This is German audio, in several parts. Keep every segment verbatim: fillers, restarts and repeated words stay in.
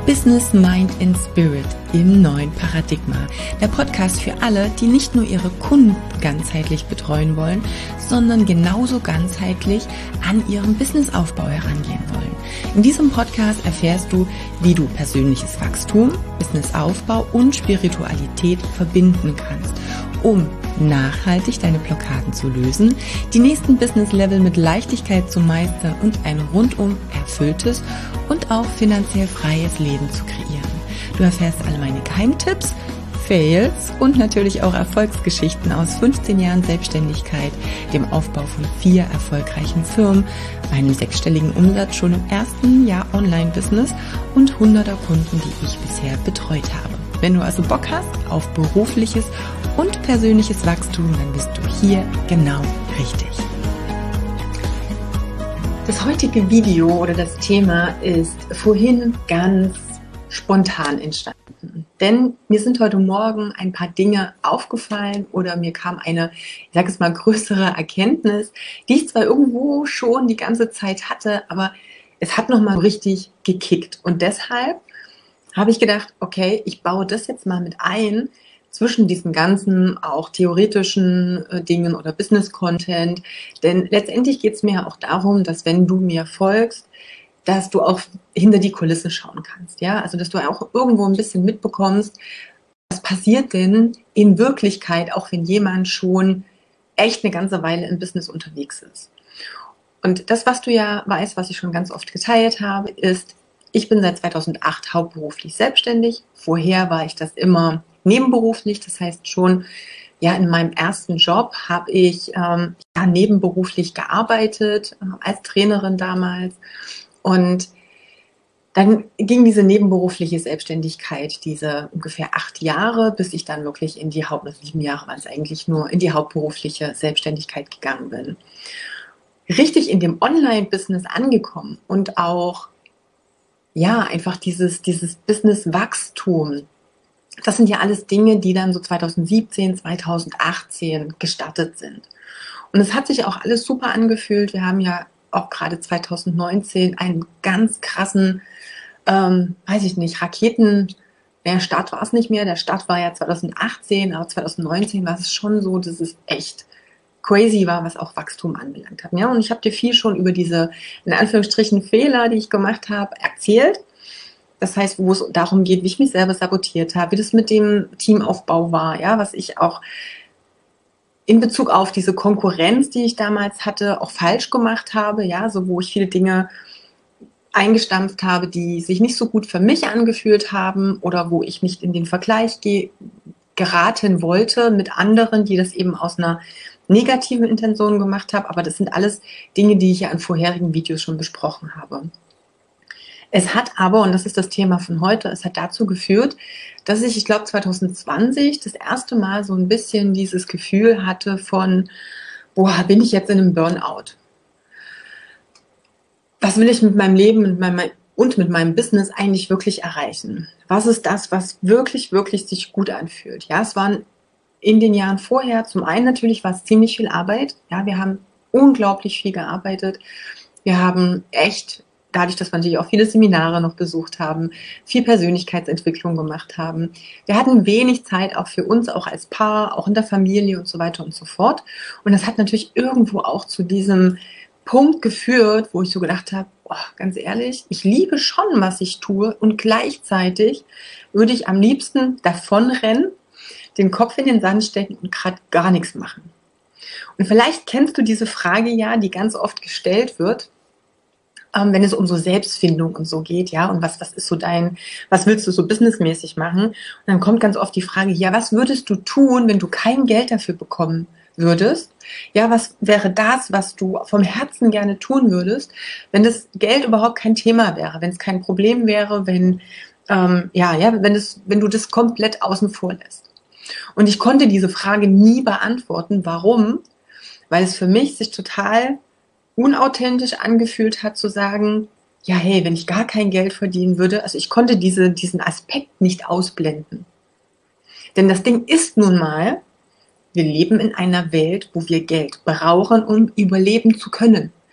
Business, Mind and Spirit im neuen Paradigma. Der Podcast für alle, die nicht nur ihre Kunden ganzheitlich betreuen wollen, sondern genauso ganzheitlich an ihren Businessaufbau herangehen wollen. In diesem Podcast erfährst du, wie du persönliches Wachstum, Businessaufbau und Spiritualität verbinden kannst, um nachhaltig deine Blockaden zu lösen, die nächsten Business-Level mit Leichtigkeit zu meistern und ein rundum erfülltes und auch finanziell freies Leben zu kreieren. Du erfährst alle meine Geheimtipps, Fails und natürlich auch Erfolgsgeschichten aus fünfzehn Jahren Selbstständigkeit, dem Aufbau von vier erfolgreichen Firmen, einem sechsstelligen Umsatz schon im ersten Jahr Online-Business und hunderter Kunden, die ich bisher betreut habe. Wenn du also Bock hast auf berufliches und persönliches Wachstum, dann bist du hier genau richtig. Das heutige Video oder das Thema ist vorhin ganz spontan entstanden. Denn mir sind heute Morgen ein paar Dinge aufgefallen oder mir kam eine, ich sage es mal, größere Erkenntnis, die ich zwar irgendwo schon die ganze Zeit hatte, aber es hat nochmal richtig gekickt. Und deshalb habe ich gedacht, okay, ich baue das jetzt mal mit ein, zwischen diesen ganzen auch theoretischen äh, Dingen oder Business-Content. Denn letztendlich geht es mir auch darum, dass wenn du mir folgst, dass du auch hinter die Kulissen schauen kannst. Ja, also dass du auch irgendwo ein bisschen mitbekommst, was passiert denn in Wirklichkeit, auch wenn jemand schon echt eine ganze Weile im Business unterwegs ist. Und das, was du ja weißt, was ich schon ganz oft geteilt habe, ist, ich bin seit zweitausendacht hauptberuflich selbstständig. Vorher war ich das immer nebenberuflich. Das heißt schon, ja, in meinem ersten Job habe ich ähm, ja, nebenberuflich gearbeitet, äh, als Trainerin damals. Und dann ging diese nebenberufliche Selbstständigkeit, diese ungefähr acht Jahre, bis ich dann wirklich in die Haupt, sieben Jahre waren es eigentlich nur, in die hauptberufliche Selbstständigkeit gegangen bin. Richtig in dem Online-Business angekommen und auch ja, einfach dieses, dieses Business-Wachstum. Das sind ja alles Dinge, die dann so zweitausendsiebzehn, zweitausendachtzehn gestartet sind. Und es hat sich auch alles super angefühlt. Wir haben ja auch gerade zweitausendneunzehn einen ganz krassen, ähm, weiß ich nicht, Raketen, der Start war es nicht mehr, der Start war ja zweitausendachtzehn, aber zweitausendneunzehn war es schon so, dass es echt crazy war, was auch Wachstum anbelangt hat. Ja, und ich habe dir viel schon über diese, in Anführungsstrichen, Fehler, die ich gemacht habe, erzählt. Das heißt, wo es darum geht, wie ich mich selber sabotiert habe, wie das mit dem Teamaufbau war, ja, was ich auch in Bezug auf diese Konkurrenz, die ich damals hatte, auch falsch gemacht habe, ja, so wo ich viele Dinge eingestampft habe, die sich nicht so gut für mich angefühlt haben oder wo ich nicht in den Vergleich ge- geraten wollte mit anderen, die das eben aus einer negativen Intentionen gemacht habe, aber das sind alles Dinge, die ich ja in vorherigen Videos schon besprochen habe. Es hat aber, und das ist das Thema von heute, es hat dazu geführt, dass ich, ich glaube zweitausendzwanzig das erste Mal so ein bisschen dieses Gefühl hatte von, boah, bin ich jetzt in einem Burnout? Was will ich mit meinem Leben mit meinem, und mit meinem Business eigentlich wirklich erreichen? Was ist das, was wirklich, wirklich sich gut anfühlt? Ja, es waren in den Jahren vorher, zum einen natürlich war es ziemlich viel Arbeit. Ja, wir haben unglaublich viel gearbeitet. Wir haben echt, dadurch, dass wir natürlich auch viele Seminare noch besucht haben, viel Persönlichkeitsentwicklung gemacht haben. Wir hatten wenig Zeit auch für uns, auch als Paar, auch in der Familie und so weiter und so fort. Und das hat natürlich irgendwo auch zu diesem Punkt geführt, wo ich so gedacht habe, oh, ganz ehrlich, ich liebe schon, was ich tue und gleichzeitig würde ich am liebsten davonrennen, den Kopf in den Sand stecken und gerade gar nichts machen. Und vielleicht kennst du diese Frage ja, die ganz oft gestellt wird, ähm, wenn es um so Selbstfindung und so geht, ja, und was, was ist so dein, was willst du so businessmäßig machen? Und dann kommt ganz oft die Frage, ja, was würdest du tun, wenn du kein Geld dafür bekommen würdest? Ja, was wäre das, was du vom Herzen gerne tun würdest, wenn das Geld überhaupt kein Thema wäre, wenn es kein Problem wäre, wenn, ähm, ja, ja, wenn es, wenn du das komplett außen vor lässt? Und ich konnte diese Frage nie beantworten. Warum? Weil es für mich sich total unauthentisch angefühlt hat, zu sagen, ja, hey, wenn ich gar kein Geld verdienen würde, also ich konnte diese, diesen Aspekt nicht ausblenden. Denn das Ding ist nun mal, wir leben in einer Welt, wo wir Geld brauchen, um überleben zu können.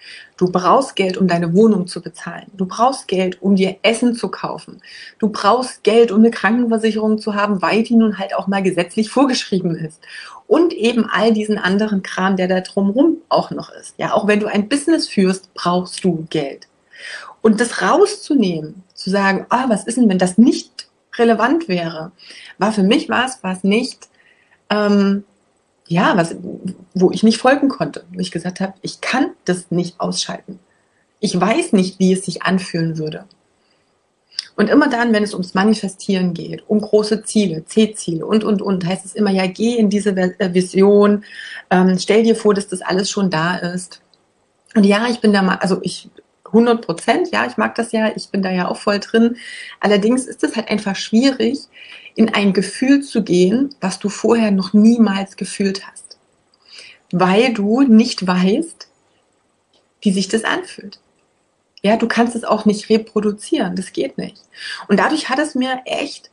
Du brauchst Geld, um deine Wohnung zu bezahlen. Du brauchst Geld, um dir Essen zu kaufen. Du brauchst Geld, um eine Krankenversicherung zu haben, weil die nun halt auch mal gesetzlich vorgeschrieben ist. Und eben all diesen anderen Kram, der da drumherum auch noch ist. Ja, auch wenn du ein Business führst, brauchst du Geld. Und das rauszunehmen, zu sagen, ah, was ist denn, wenn das nicht relevant wäre, war für mich was, was nicht, ähm, ja, was, wo ich nicht folgen konnte. Wo ich gesagt habe, ich kann das nicht ausschalten. Ich weiß nicht, wie es sich anfühlen würde. Und immer dann, wenn es ums Manifestieren geht, um große Ziele, C-Ziele und, und, und, heißt es immer, ja, geh in diese Vision, ähm, stell dir vor, dass das alles schon da ist. Und ja, ich bin da mal, also ich, hundert Prozent, ja, ich mag das ja, ich bin da ja auch voll drin. Allerdings ist es halt einfach schwierig, in ein Gefühl zu gehen, was du vorher noch niemals gefühlt hast. Weil du nicht weißt, wie sich das anfühlt. Ja, du kannst es auch nicht reproduzieren, das geht nicht. Und dadurch hat es mir echt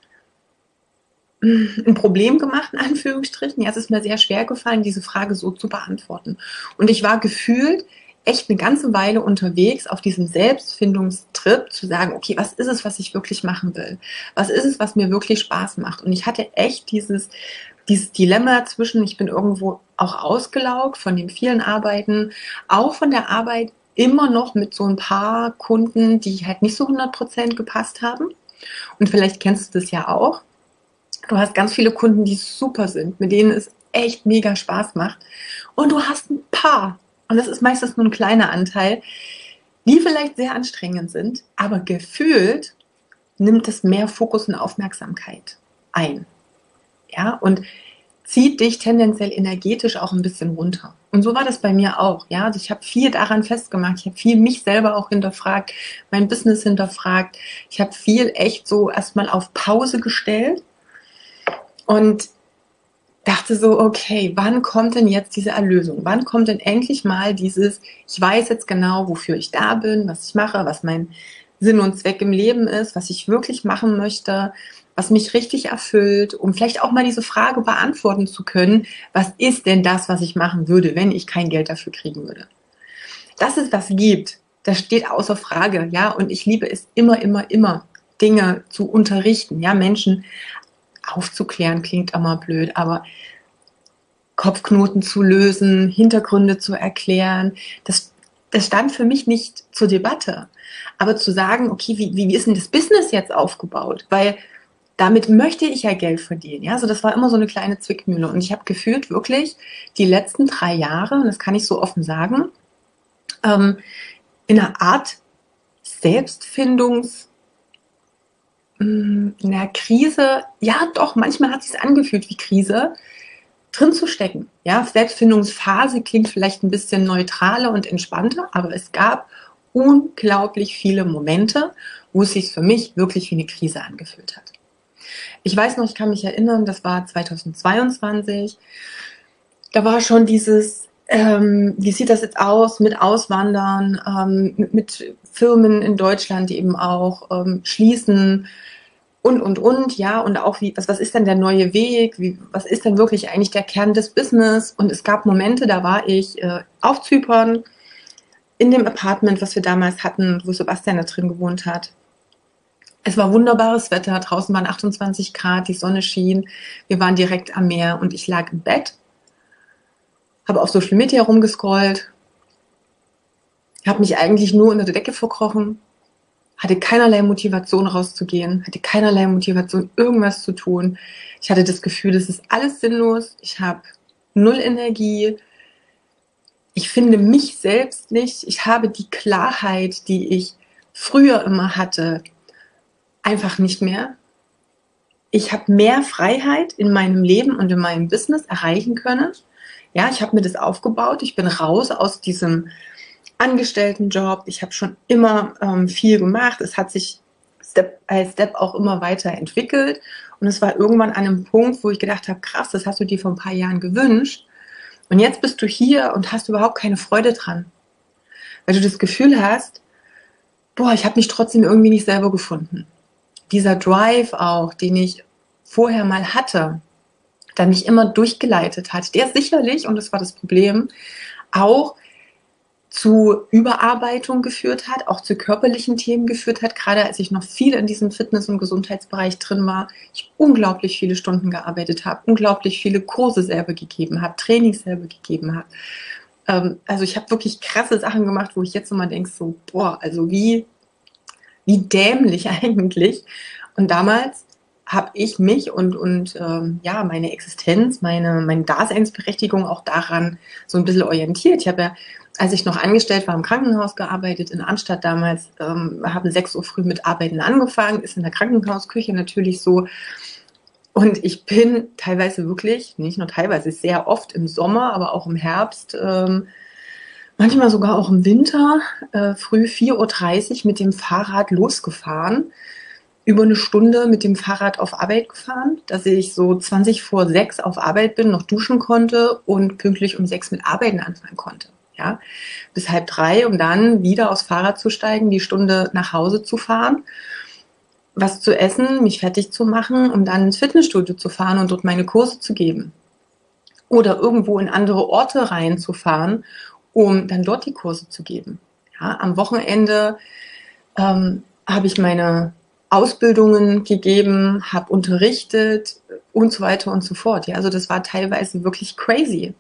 ein Problem gemacht, in Anführungsstrichen. Ja, es ist mir sehr schwer gefallen, diese Frage so zu beantworten. Und ich war gefühlt echt eine ganze Weile unterwegs auf diesem Selbstfindungstrip, zu sagen, okay, was ist es, was ich wirklich machen will? Was ist es, was mir wirklich Spaß macht? Und ich hatte echt dieses, dieses Dilemma zwischen, ich bin irgendwo auch ausgelaugt von den vielen Arbeiten, auch von der Arbeit immer noch mit so ein paar Kunden, die halt nicht so hundert Prozent gepasst haben. Und vielleicht kennst du das ja auch. Du hast ganz viele Kunden, die super sind, mit denen es echt mega Spaß macht. Und du hast ein paar, und das ist meistens nur ein kleiner Anteil, die vielleicht sehr anstrengend sind, aber gefühlt nimmt es mehr Fokus und Aufmerksamkeit ein. Ja, und zieht dich tendenziell energetisch auch ein bisschen runter. Und so war das bei mir auch. Ja, also ich habe viel daran festgemacht. Ich habe viel mich selber auch hinterfragt, mein Business hinterfragt. Ich habe viel echt so erstmal auf Pause gestellt und dachte so, okay, wann kommt denn jetzt diese Erlösung? Wann kommt denn endlich mal dieses, ich weiß jetzt genau, wofür ich da bin, was ich mache, was mein Sinn und Zweck im Leben ist, was ich wirklich machen möchte, was mich richtig erfüllt, um vielleicht auch mal diese Frage beantworten zu können, was ist denn das, was ich machen würde, wenn ich kein Geld dafür kriegen würde? Dass es das gibt, das steht außer Frage, ja, und ich liebe es immer, immer, immer, Dinge zu unterrichten, ja, Menschen aufzuklären, klingt immer blöd, aber Kopfknoten zu lösen, Hintergründe zu erklären, das, das stand für mich nicht zur Debatte. Aber zu sagen, okay, wie, wie ist denn das Business jetzt aufgebaut? Weil damit möchte ich ja Geld verdienen. Ja, also das war immer so eine kleine Zwickmühle. Und ich habe gefühlt wirklich die letzten drei Jahre, und das kann ich so offen sagen, ähm, in einer Art Selbstfindungs- in der Krise, ja doch, manchmal hat es sich angefühlt wie Krise, drin zu stecken. Ja, Selbstfindungsphase klingt vielleicht ein bisschen neutraler und entspannter, aber es gab unglaublich viele Momente, wo es sich für mich wirklich wie eine Krise angefühlt hat. Ich weiß noch, ich kann mich erinnern, das war zweitausendzweiundzwanzig, da war schon dieses, ähm, wie sieht das jetzt aus mit Auswandern, ähm, mit, mit Firmen in Deutschland, die eben auch ähm, schließen, und, und, und, ja, und auch wie, was, was ist denn der neue Weg, wie, was ist denn wirklich eigentlich der Kern des Business? Und es gab Momente, da war ich äh, auf Zypern, in dem Apartment, was wir damals hatten, wo Sebastian da drin gewohnt hat. Es war wunderbares Wetter, draußen waren achtundzwanzig Grad, die Sonne schien, wir waren direkt am Meer und ich lag im Bett, habe auf Social Media rumgescrollt, habe mich eigentlich nur unter der Decke verkrochen, hatte keinerlei Motivation rauszugehen, hatte keinerlei Motivation, irgendwas zu tun. Ich hatte das Gefühl, das ist alles sinnlos, ich habe null Energie, ich finde mich selbst nicht, ich habe die Klarheit, die ich früher immer hatte, einfach nicht mehr. Ich habe mehr Freiheit in meinem Leben und in meinem Business erreichen können. Ja, ich habe mir das aufgebaut, ich bin raus aus diesem Angestelltenjob. Ich habe schon immer ähm, viel gemacht. Es hat sich Step by Step auch immer weiter entwickelt. Und es war irgendwann an einem Punkt, wo ich gedacht habe, krass, das hast du dir vor ein paar Jahren gewünscht. Und jetzt bist du hier und hast überhaupt keine Freude dran. Weil du das Gefühl hast, boah, ich habe mich trotzdem irgendwie nicht selber gefunden. Dieser Drive auch, den ich vorher mal hatte, der mich immer durchgeleitet hat, der sicherlich, und das war das Problem, auch zu Überarbeitung geführt hat, auch zu körperlichen Themen geführt hat. Gerade als ich noch viel in diesem Fitness- und Gesundheitsbereich drin war, ich unglaublich viele Stunden gearbeitet habe, unglaublich viele Kurse selber gegeben habe, Trainings selber gegeben habe. Ähm, also ich habe wirklich krasse Sachen gemacht, wo ich jetzt immer denke, so, boah, also wie, wie dämlich eigentlich. Und damals habe ich mich und, und ähm, ja, meine Existenz, meine, meine Daseinsberechtigung auch daran so ein bisschen orientiert. Ich habe ja, als ich noch angestellt war, im Krankenhaus gearbeitet, in Arnstadt damals, ähm, habe sechs Uhr früh mit Arbeiten angefangen, ist in der Krankenhausküche natürlich so. Und ich bin teilweise wirklich, nicht nur teilweise, sehr oft im Sommer, aber auch im Herbst, ähm, manchmal sogar auch im Winter, äh, früh vier Uhr dreißig mit dem Fahrrad losgefahren, über eine Stunde mit dem Fahrrad auf Arbeit gefahren, dass ich so zwanzig vor sechs auf Arbeit bin, noch duschen konnte und pünktlich um sechs mit Arbeiten anfangen konnte. Ja, bis halb drei, um dann wieder aufs Fahrrad zu steigen, die Stunde nach Hause zu fahren, was zu essen, mich fertig zu machen, um dann ins Fitnessstudio zu fahren und dort meine Kurse zu geben. Oder irgendwo in andere Orte reinzufahren, um dann dort die Kurse zu geben. Ja, am Wochenende ähm, habe ich meine Ausbildungen gegeben, habe unterrichtet und so weiter und so fort. Ja, also das war teilweise wirklich crazy.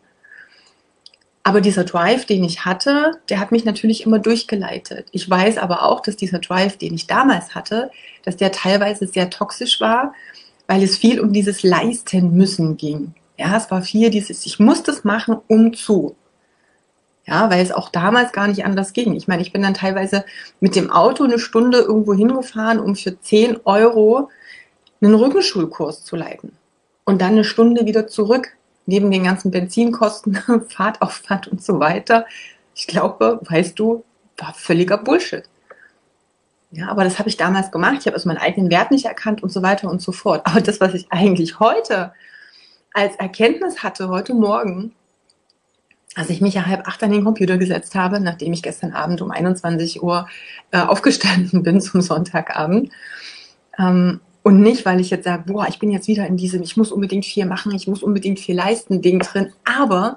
Aber dieser Drive, den ich hatte, der hat mich natürlich immer durchgeleitet. Ich weiß aber auch, dass dieser Drive, den ich damals hatte, dass der teilweise sehr toxisch war, weil es viel um dieses Leisten müssen ging. Ja, es war viel dieses, ich muss das machen, um zu. Ja, weil es auch damals gar nicht anders ging. Ich meine, ich bin dann teilweise mit dem Auto eine Stunde irgendwo hingefahren, um für zehn Euro einen Rückenschulkurs zu leiten. Und dann eine Stunde wieder zurück, neben den ganzen Benzinkosten, Fahrtaufwand und so weiter. Ich glaube, weißt du, war völliger Bullshit. Ja, aber das habe ich damals gemacht. Ich habe also meinen eigenen Wert nicht erkannt und so weiter und so fort. Aber das, was ich eigentlich heute als Erkenntnis hatte, heute Morgen, als ich mich ja halb acht an den Computer gesetzt habe, nachdem ich gestern Abend um einundzwanzig Uhr äh, aufgestanden bin zum Sonntagabend. Ähm, und nicht, weil ich jetzt sage, boah, ich bin jetzt wieder in diesem, ich muss unbedingt viel machen, ich muss unbedingt viel leisten, Ding drin. Aber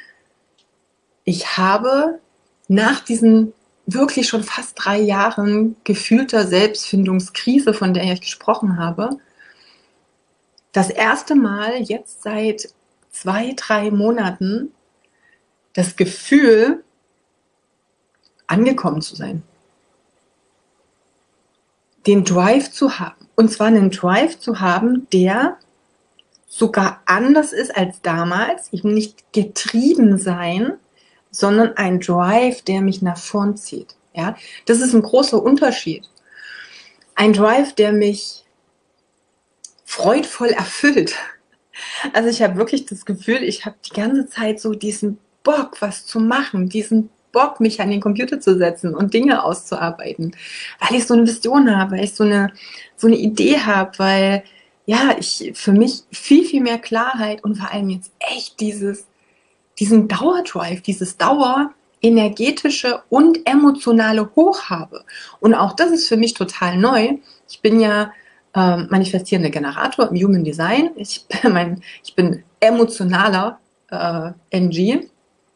ich habe nach diesen wirklich schon fast drei Jahren gefühlter Selbstfindungskrise, von der ich gesprochen habe, das erste Mal jetzt seit zwei, drei Monaten das Gefühl, angekommen zu sein. Den Drive zu haben. Und zwar einen Drive zu haben, der sogar anders ist als damals. Eben nicht getrieben sein, sondern ein Drive, der mich nach vorn zieht. Ja, das ist ein großer Unterschied. Ein Drive, der mich freudvoll erfüllt. Also ich habe wirklich das Gefühl, ich habe die ganze Zeit so diesen Bock, was zu machen, diesen Bock, mich an den Computer zu setzen und Dinge auszuarbeiten, weil ich so eine Vision habe, weil ich so eine, so eine Idee habe, weil ja, ich für mich viel, viel mehr Klarheit und vor allem jetzt echt dieses, diesen Dauerdrive, dieses Dauerenergetische und emotionale Hoch habe. Und auch das ist für mich total neu. Ich bin ja ähm, manifestierender Generator im Human Design. Ich bin, mein, ich bin emotionaler äh, N G.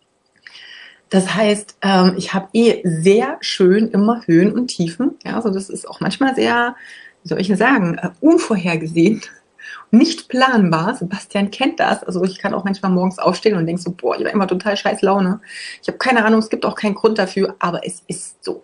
Das heißt, ähm, ich habe eh sehr schön immer Höhen und Tiefen. Ja, also das ist auch manchmal sehr, wie soll ich sagen, äh, unvorhergesehen, nicht planbar. Sebastian kennt das. Also ich kann auch manchmal morgens aufstehen und denke so, boah, ich war immer total scheiß Laune. Ich habe keine Ahnung, es gibt auch keinen Grund dafür, aber es ist so.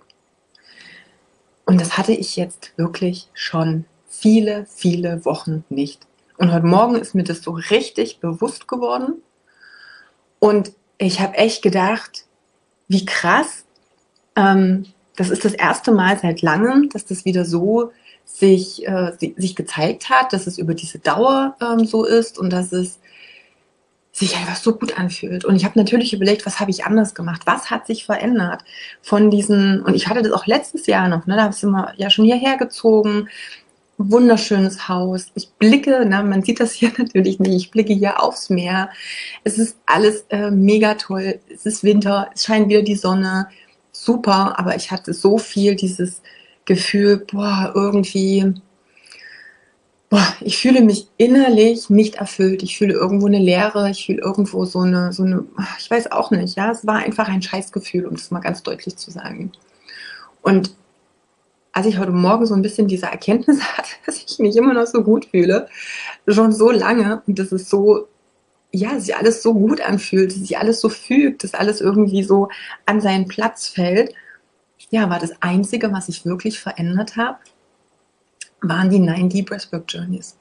Und das hatte ich jetzt wirklich schon viele, viele Wochen nicht. Und heute Morgen ist mir das so richtig bewusst geworden. Und ich habe echt gedacht, wie krass. Ähm, das ist das erste Mal seit langem, dass das wieder so sich, äh, sich gezeigt hat, dass es über diese Dauer ähm, so ist und dass es sich einfach so gut anfühlt. Und ich habe natürlich überlegt, was habe ich anders gemacht? Was hat sich verändert von diesen, und ich hatte das auch letztes Jahr noch, ne, da sind wir ja schon hierher gezogen, wunderschönes Haus. Ich blicke, na, man sieht das hier natürlich nicht, ich blicke hier aufs Meer. Es ist alles äh, mega toll. Es ist Winter, es scheint wieder die Sonne. Super, aber ich hatte so viel dieses Gefühl, boah, irgendwie, boah, ich fühle mich innerlich nicht erfüllt. Ich fühle irgendwo eine Leere, ich fühle irgendwo so eine, so eine, ich weiß auch nicht, ja, es war einfach ein Scheißgefühl, um das mal ganz deutlich zu sagen. Und als ich heute Morgen so ein bisschen diese Erkenntnis hatte, dass ich mich immer noch so gut fühle, schon so lange, und das ist so, ja, sich alles so gut anfühlt, dass sich alles so fügt, dass alles irgendwie so an seinen Platz fällt, ja, war das Einzige, was ich wirklich verändert habe, waren die neun D Breathwork Journeys.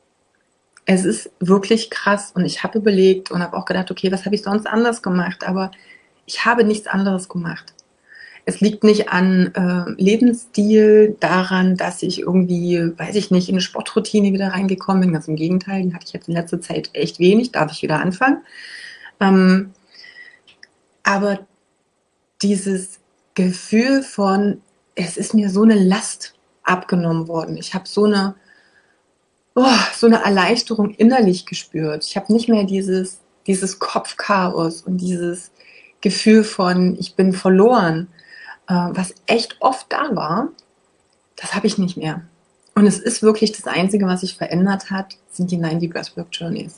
Es ist wirklich krass und ich habe überlegt und habe auch gedacht, okay, was habe ich sonst anders gemacht? Aber ich habe nichts anderes gemacht. Es liegt nicht an äh, Lebensstil, daran, dass ich irgendwie, weiß ich nicht, in eine Sportroutine wieder reingekommen bin. Ganz im Gegenteil, die hatte ich jetzt in letzter Zeit echt wenig, darf ich wieder anfangen. Ähm, aber dieses Gefühl von, es ist mir so eine Last abgenommen worden. Ich habe so eine, oh, so eine Erleichterung innerlich gespürt. Ich habe nicht mehr dieses, dieses Kopfchaos und dieses Gefühl von, ich bin verloren, äh, was echt oft da war. Das habe ich nicht mehr. Und es ist wirklich das Einzige, was sich verändert hat, sind die neun D Breathwork Journeys.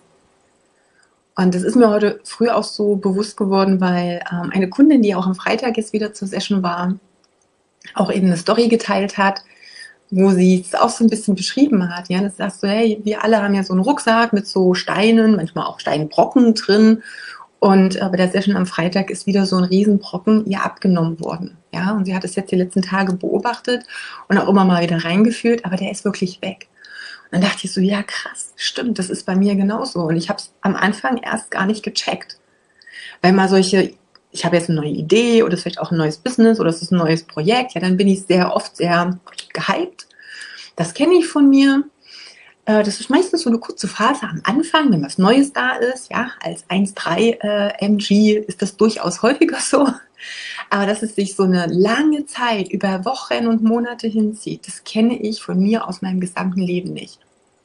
Und das ist mir heute früh auch so bewusst geworden, weil ähm, eine Kundin, die auch am Freitag jetzt wieder zur Session war, auch eben eine Story geteilt hat, wo sie es auch so ein bisschen beschrieben hat. Ja, das sagst du, hey, wir alle haben ja so einen Rucksack mit so Steinen, manchmal auch Steinbrocken drin. Und äh, bei der Session am Freitag ist wieder so ein Riesenbrocken ihr abgenommen worden. Ja, und sie hat es jetzt die letzten Tage beobachtet und auch immer mal wieder reingefühlt, aber der ist wirklich weg. Und dann dachte ich so, ja krass, stimmt, das ist bei mir genauso. Und ich habe es am Anfang erst gar nicht gecheckt. Weil mal solche, ich habe jetzt eine neue Idee oder es ist vielleicht auch ein neues Business oder es ist ein neues Projekt, ja, dann bin ich sehr oft sehr gehypt. Das kenne ich von mir. Das ist meistens so eine kurze Phase am Anfang, wenn was Neues da ist. Ja, als eins Komma drei äh, M G ist das durchaus häufiger so. Aber dass es sich so eine lange Zeit über Wochen und Monate hinzieht, das kenne ich von mir aus meinem gesamten Leben nicht.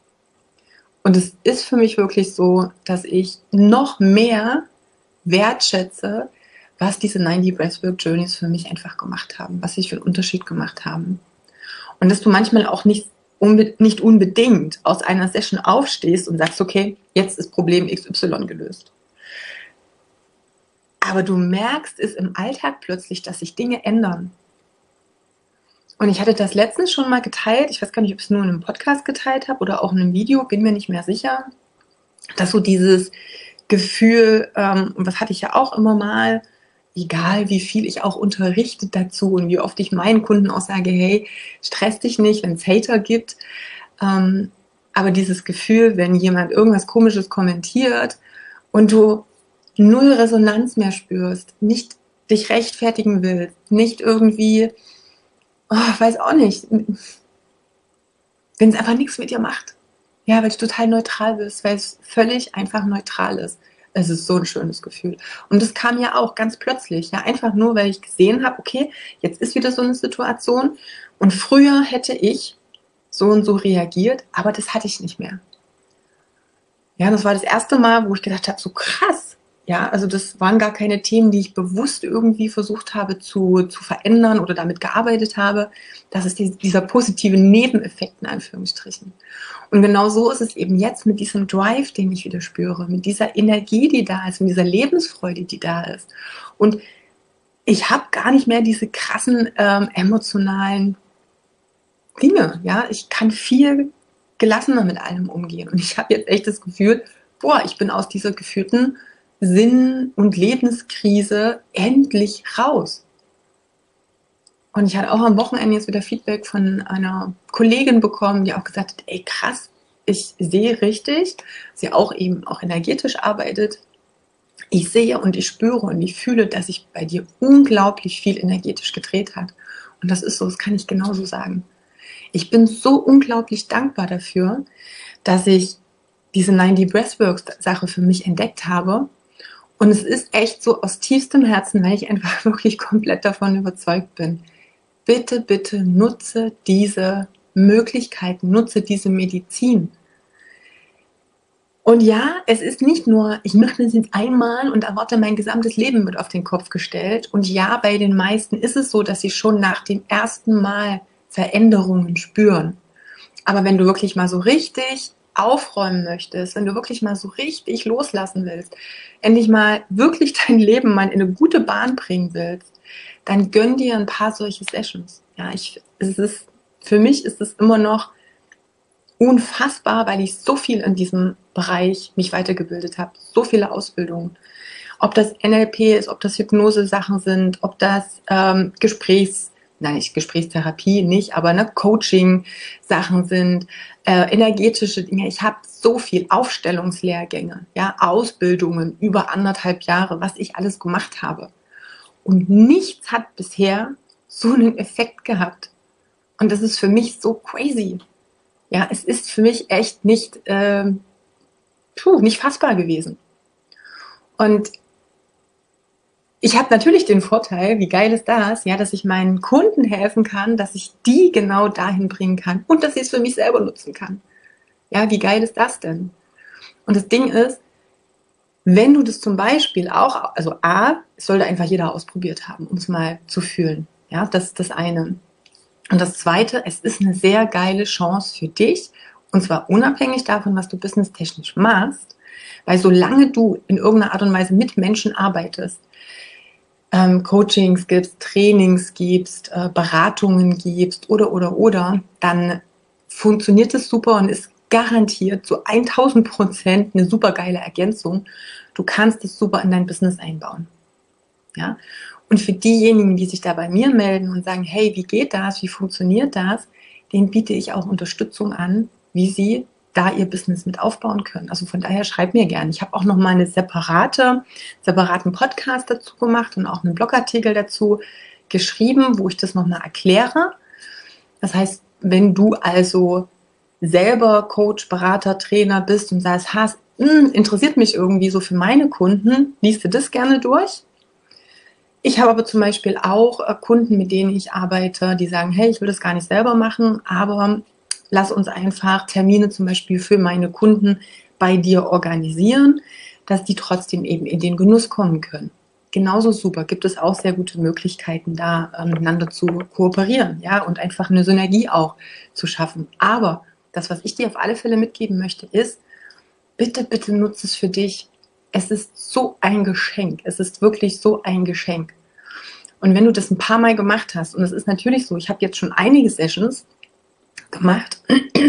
Und es ist für mich wirklich so, dass ich noch mehr wertschätze, was diese neun D Breathwork Journeys für mich einfach gemacht haben, was sie für einen Unterschied gemacht haben. Und dass du manchmal auch nicht, unbe- nicht unbedingt aus einer Session aufstehst und sagst, okay, jetzt ist Problem X Y gelöst. Aber du merkst es im Alltag plötzlich, dass sich Dinge ändern. Und ich hatte das letztens schon mal geteilt, ich weiß gar nicht, ob ich es nur in einem Podcast geteilt habe oder auch in einem Video, bin mir nicht mehr sicher, dass so dieses Gefühl, ähm, und das hatte ich ja auch immer mal, egal wie viel ich auch unterrichte dazu und wie oft ich meinen Kunden auch sage, hey, stress dich nicht, wenn es Hater gibt. Ähm, aber dieses Gefühl, wenn jemand irgendwas Komisches kommentiert und du null Resonanz mehr spürst, nicht dich rechtfertigen willst, nicht irgendwie, oh, weiß auch nicht, wenn es einfach nichts mit dir macht. Ja, weil du total neutral bist, weil es völlig einfach neutral ist. Es ist so ein schönes Gefühl. Und das kam ja auch ganz plötzlich, ja, einfach nur, weil ich gesehen habe, okay, jetzt ist wieder so eine Situation und früher hätte ich so und so reagiert, aber das hatte ich nicht mehr. Ja, das war das erste Mal, wo ich gedacht habe, so krass. Ja, also das waren gar keine Themen, die ich bewusst irgendwie versucht habe zu, zu verändern oder damit gearbeitet habe. Das ist die, dieser positive Nebeneffekt in Anführungsstrichen. Und genau so ist es eben jetzt mit diesem Drive, den ich wieder spüre, mit dieser Energie, die da ist, mit dieser Lebensfreude, die da ist. Und ich habe gar nicht mehr diese krassen ähm, emotionalen Dinge. Ja, ich kann viel gelassener mit allem umgehen. Und ich habe jetzt echt das Gefühl, boah, ich bin aus dieser geführten Sinn- und Lebenskrise endlich raus. Und ich hatte auch am Wochenende jetzt wieder Feedback von einer Kollegin bekommen, die auch gesagt hat, ey krass, ich sehe richtig, sie auch eben auch energetisch arbeitet. Ich sehe und ich spüre und ich fühle, dass sich bei dir unglaublich viel energetisch gedreht hat. Und das ist so, das kann ich genauso sagen. Ich bin so unglaublich dankbar dafür, dass ich diese neun D Breathwork-Sache für mich entdeckt habe. Und es ist echt so aus tiefstem Herzen, weil ich einfach wirklich komplett davon überzeugt bin. Bitte, bitte nutze diese Möglichkeiten, nutze diese Medizin. Und ja, es ist nicht nur, ich mache das jetzt einmal und erwarte, mein gesamtes Leben wird auf den Kopf gestellt. Und ja, bei den meisten ist es so, dass sie schon nach dem ersten Mal Veränderungen spüren. Aber wenn du wirklich mal so richtig aufräumen möchtest, wenn du wirklich mal so richtig loslassen willst, endlich mal wirklich dein Leben mal in eine gute Bahn bringen willst, dann gönn dir ein paar solche Sessions. Ja, ich, es ist, für mich ist es immer noch unfassbar, weil ich so viel in diesem Bereich mich weitergebildet habe, so viele Ausbildungen. Ob das N L P ist, ob das Hypnose-Sachen sind, ob das ähm, Gesprächs, nein, nicht Gesprächstherapie, nicht, aber ne, Coaching-Sachen sind, äh, energetische Dinge. Ich habe so viel Aufstellungslehrgänge, ja, Ausbildungen über anderthalb Jahre, was ich alles gemacht habe. Und nichts hat bisher so einen Effekt gehabt. Und das ist für mich so crazy. Ja, es ist für mich echt nicht, äh, puh, nicht fassbar gewesen. Und ich habe natürlich den Vorteil, wie geil ist das, ja, dass ich meinen Kunden helfen kann, dass ich die genau dahin bringen kann und dass ich es für mich selber nutzen kann. Ja, wie geil ist das denn? Und das Ding ist, wenn du das zum Beispiel auch, also A, es sollte einfach jeder ausprobiert haben, um es mal zu fühlen. Ja, das ist das eine. Und das Zweite, es ist eine sehr geile Chance für dich, und zwar unabhängig davon, was du businesstechnisch machst, weil solange du in irgendeiner Art und Weise mit Menschen arbeitest, ähm, Coachings gibst, Trainings gibst, äh, Beratungen gibst oder, oder, oder, dann funktioniert es super und ist garantiert zu tausend Prozent eine super geile Ergänzung. Du kannst es super in dein Business einbauen. Ja? Und für diejenigen, die sich da bei mir melden und sagen, hey, wie geht das, wie funktioniert das, denen biete ich auch Unterstützung an, wie sie da ihr Business mit aufbauen können. Also von daher schreib mir gerne. Ich habe auch noch mal eine separate, separaten Podcast dazu gemacht und auch einen Blogartikel dazu geschrieben, wo ich das noch mal erkläre. Das heißt, wenn du also selber Coach, Berater, Trainer bist und sagst, hast, mh, interessiert mich irgendwie so für meine Kunden, liest du das gerne durch. Ich habe aber zum Beispiel auch Kunden, mit denen ich arbeite, die sagen, hey, ich will das gar nicht selber machen, aber lass uns einfach Termine zum Beispiel für meine Kunden bei dir organisieren, dass die trotzdem eben in den Genuss kommen können. Genauso super, gibt es auch sehr gute Möglichkeiten, da äh, miteinander zu kooperieren, ja, und einfach eine Synergie auch zu schaffen. Aber das, was ich dir auf alle Fälle mitgeben möchte, ist, bitte, bitte nutze es für dich. Es ist so ein Geschenk. Es ist wirklich so ein Geschenk. Und wenn du das ein paar Mal gemacht hast, und es ist natürlich so, ich habe jetzt schon einige Sessions gemacht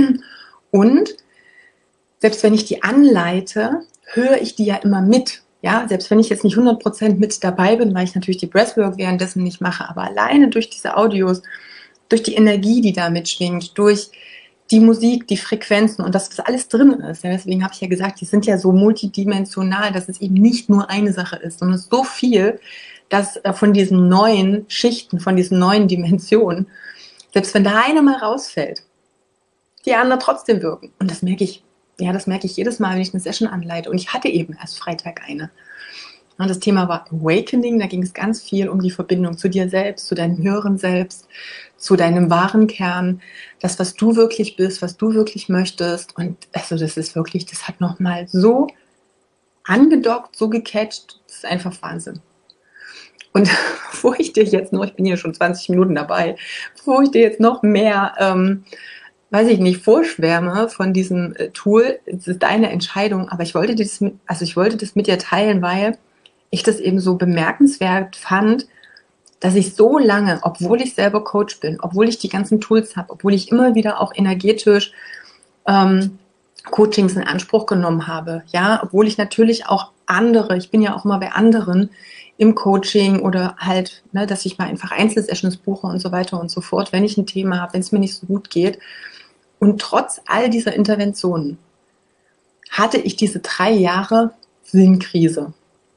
und selbst wenn ich die anleite, höre ich die ja immer mit. Ja, selbst wenn ich jetzt nicht hundert Prozent mit dabei bin, weil ich natürlich die Breathwork währenddessen nicht mache, aber alleine durch diese Audios, durch die Energie, die da mitschwingt, durch die Musik, die Frequenzen und das, was alles drin ist. Ja, deswegen habe ich ja gesagt, die sind ja so multidimensional, dass es eben nicht nur eine Sache ist, sondern es ist so viel, dass von diesen neuen Schichten, von diesen neuen Dimensionen, selbst wenn da eine mal rausfällt, die anderen trotzdem wirken. Und das merke ich, ja, das merke ich jedes Mal, wenn ich eine Session anleite. Und ich hatte eben erst Freitag eine. Und das Thema war Awakening, da ging es ganz viel um die Verbindung zu dir selbst, zu deinem höheren Selbst, zu deinem wahren Kern, das, was du wirklich bist, was du wirklich möchtest. Und also das ist wirklich, das hat nochmal so angedockt, so gecatcht, das ist einfach Wahnsinn. Und bevor ich dir jetzt noch, ich bin hier schon zwanzig Minuten dabei, bevor ich dir jetzt noch mehr, ähm, weiß ich nicht, vorschwärme von diesem äh, Tool, es ist deine Entscheidung, aber ich wollte dir das mit, also ich wollte das mit dir teilen, weil ich das eben so bemerkenswert fand, dass ich so lange, obwohl ich selber Coach bin, obwohl ich die ganzen Tools habe, obwohl ich immer wieder auch energetisch ähm, Coachings in Anspruch genommen habe, ja, obwohl ich natürlich auch andere, ich bin ja auch immer bei anderen im Coaching oder halt, ne, dass ich mal einfach Einzelsessions buche und so weiter und so fort, wenn ich ein Thema habe, wenn es mir nicht so gut geht. Und trotz all dieser Interventionen hatte ich diese drei Jahre Sinnkrise.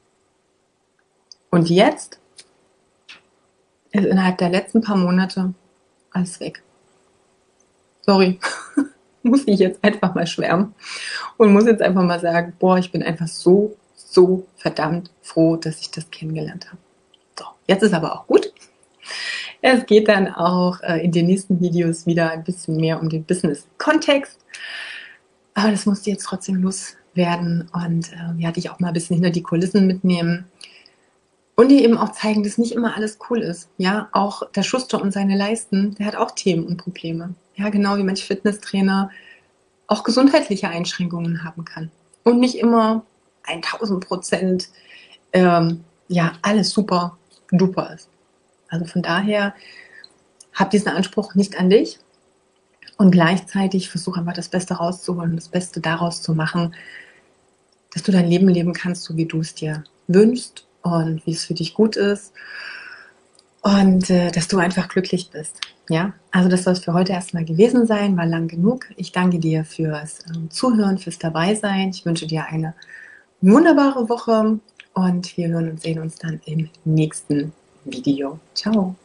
Und jetzt ist innerhalb der letzten paar Monate alles weg. Sorry, muss ich jetzt einfach mal schwärmen und muss jetzt einfach mal sagen, boah, ich bin einfach so, so verdammt froh, dass ich das kennengelernt habe. So, jetzt ist aber auch gut. Es geht dann auch äh, in den nächsten Videos wieder ein bisschen mehr um den Business-Kontext. Aber das musste jetzt trotzdem loswerden und äh, ja, dich auch mal ein bisschen hinter die Kulissen mitnehmen. Und dir eben auch zeigen, dass nicht immer alles cool ist. Ja, auch der Schuster und seine Leisten, der hat auch Themen und Probleme. Ja, genau wie manch Fitnesstrainer auch gesundheitliche Einschränkungen haben kann. Und nicht immer tausend Prozent, ähm, ja, alles super duper ist. Also von daher, hab diesen Anspruch nicht an dich und gleichzeitig versuch einfach das Beste rauszuholen und das Beste daraus zu machen, dass du dein Leben leben kannst, so wie du es dir wünschst und wie es für dich gut ist und äh, dass du einfach glücklich bist. Ja, also das soll es für heute erstmal gewesen sein, war lang genug. Ich danke dir fürs äh, Zuhören, fürs Dabeisein. Ich wünsche dir eine wunderbare Woche und wir hören und sehen uns dann im nächsten Video. Ciao.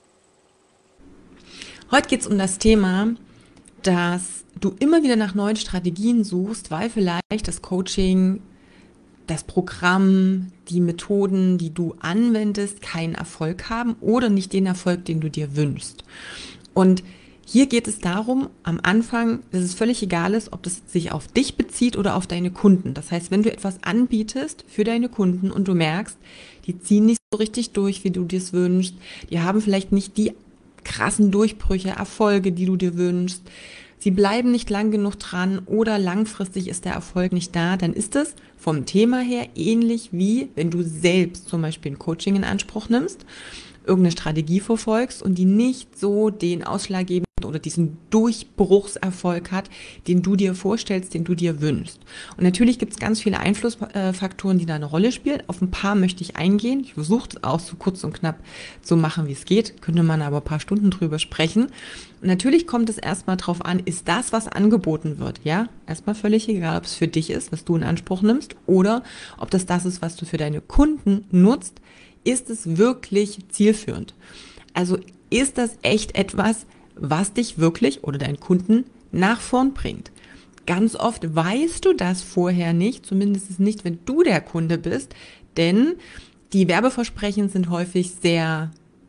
Heute geht es um das Thema, dass du immer wieder nach neuen Strategien suchst, weil vielleicht das Coaching, das Programm, die Methoden, die du anwendest, keinen Erfolg haben oder nicht den Erfolg, den du dir wünschst. Und hier geht es darum, am Anfang, dass es völlig egal ist, ob das sich auf dich bezieht oder auf deine Kunden. Das heißt, wenn du etwas anbietest für deine Kunden und du merkst, die ziehen nicht so richtig durch, wie du dir es wünschst, die haben vielleicht nicht die krassen Durchbrüche, Erfolge, die du dir wünschst, sie bleiben nicht lang genug dran oder langfristig ist der Erfolg nicht da, dann ist es vom Thema her ähnlich wie, wenn du selbst zum Beispiel ein Coaching in Anspruch nimmst, irgendeine Strategie verfolgst und die nicht so den ausschlaggebenden oder diesen Durchbruchserfolg hat, den du dir vorstellst, den du dir wünschst. Und natürlich gibt es ganz viele Einflussfaktoren, die da eine Rolle spielen. Auf ein paar möchte ich eingehen. Ich versuche es auch so kurz und knapp zu machen, wie es geht. Könnte man aber ein paar Stunden drüber sprechen. Und natürlich kommt es erstmal drauf an, ist das, was angeboten wird, ja? Erstmal völlig egal, ob es für dich ist, was du in Anspruch nimmst, oder ob das das ist, was du für deine Kunden nutzt. Ist es wirklich zielführend? Also ist das echt etwas, was dich wirklich oder deinen Kunden nach vorn bringt? Ganz oft weißt du das vorher nicht, zumindest nicht, wenn du der Kunde bist, denn die Werbeversprechen sind häufig sehr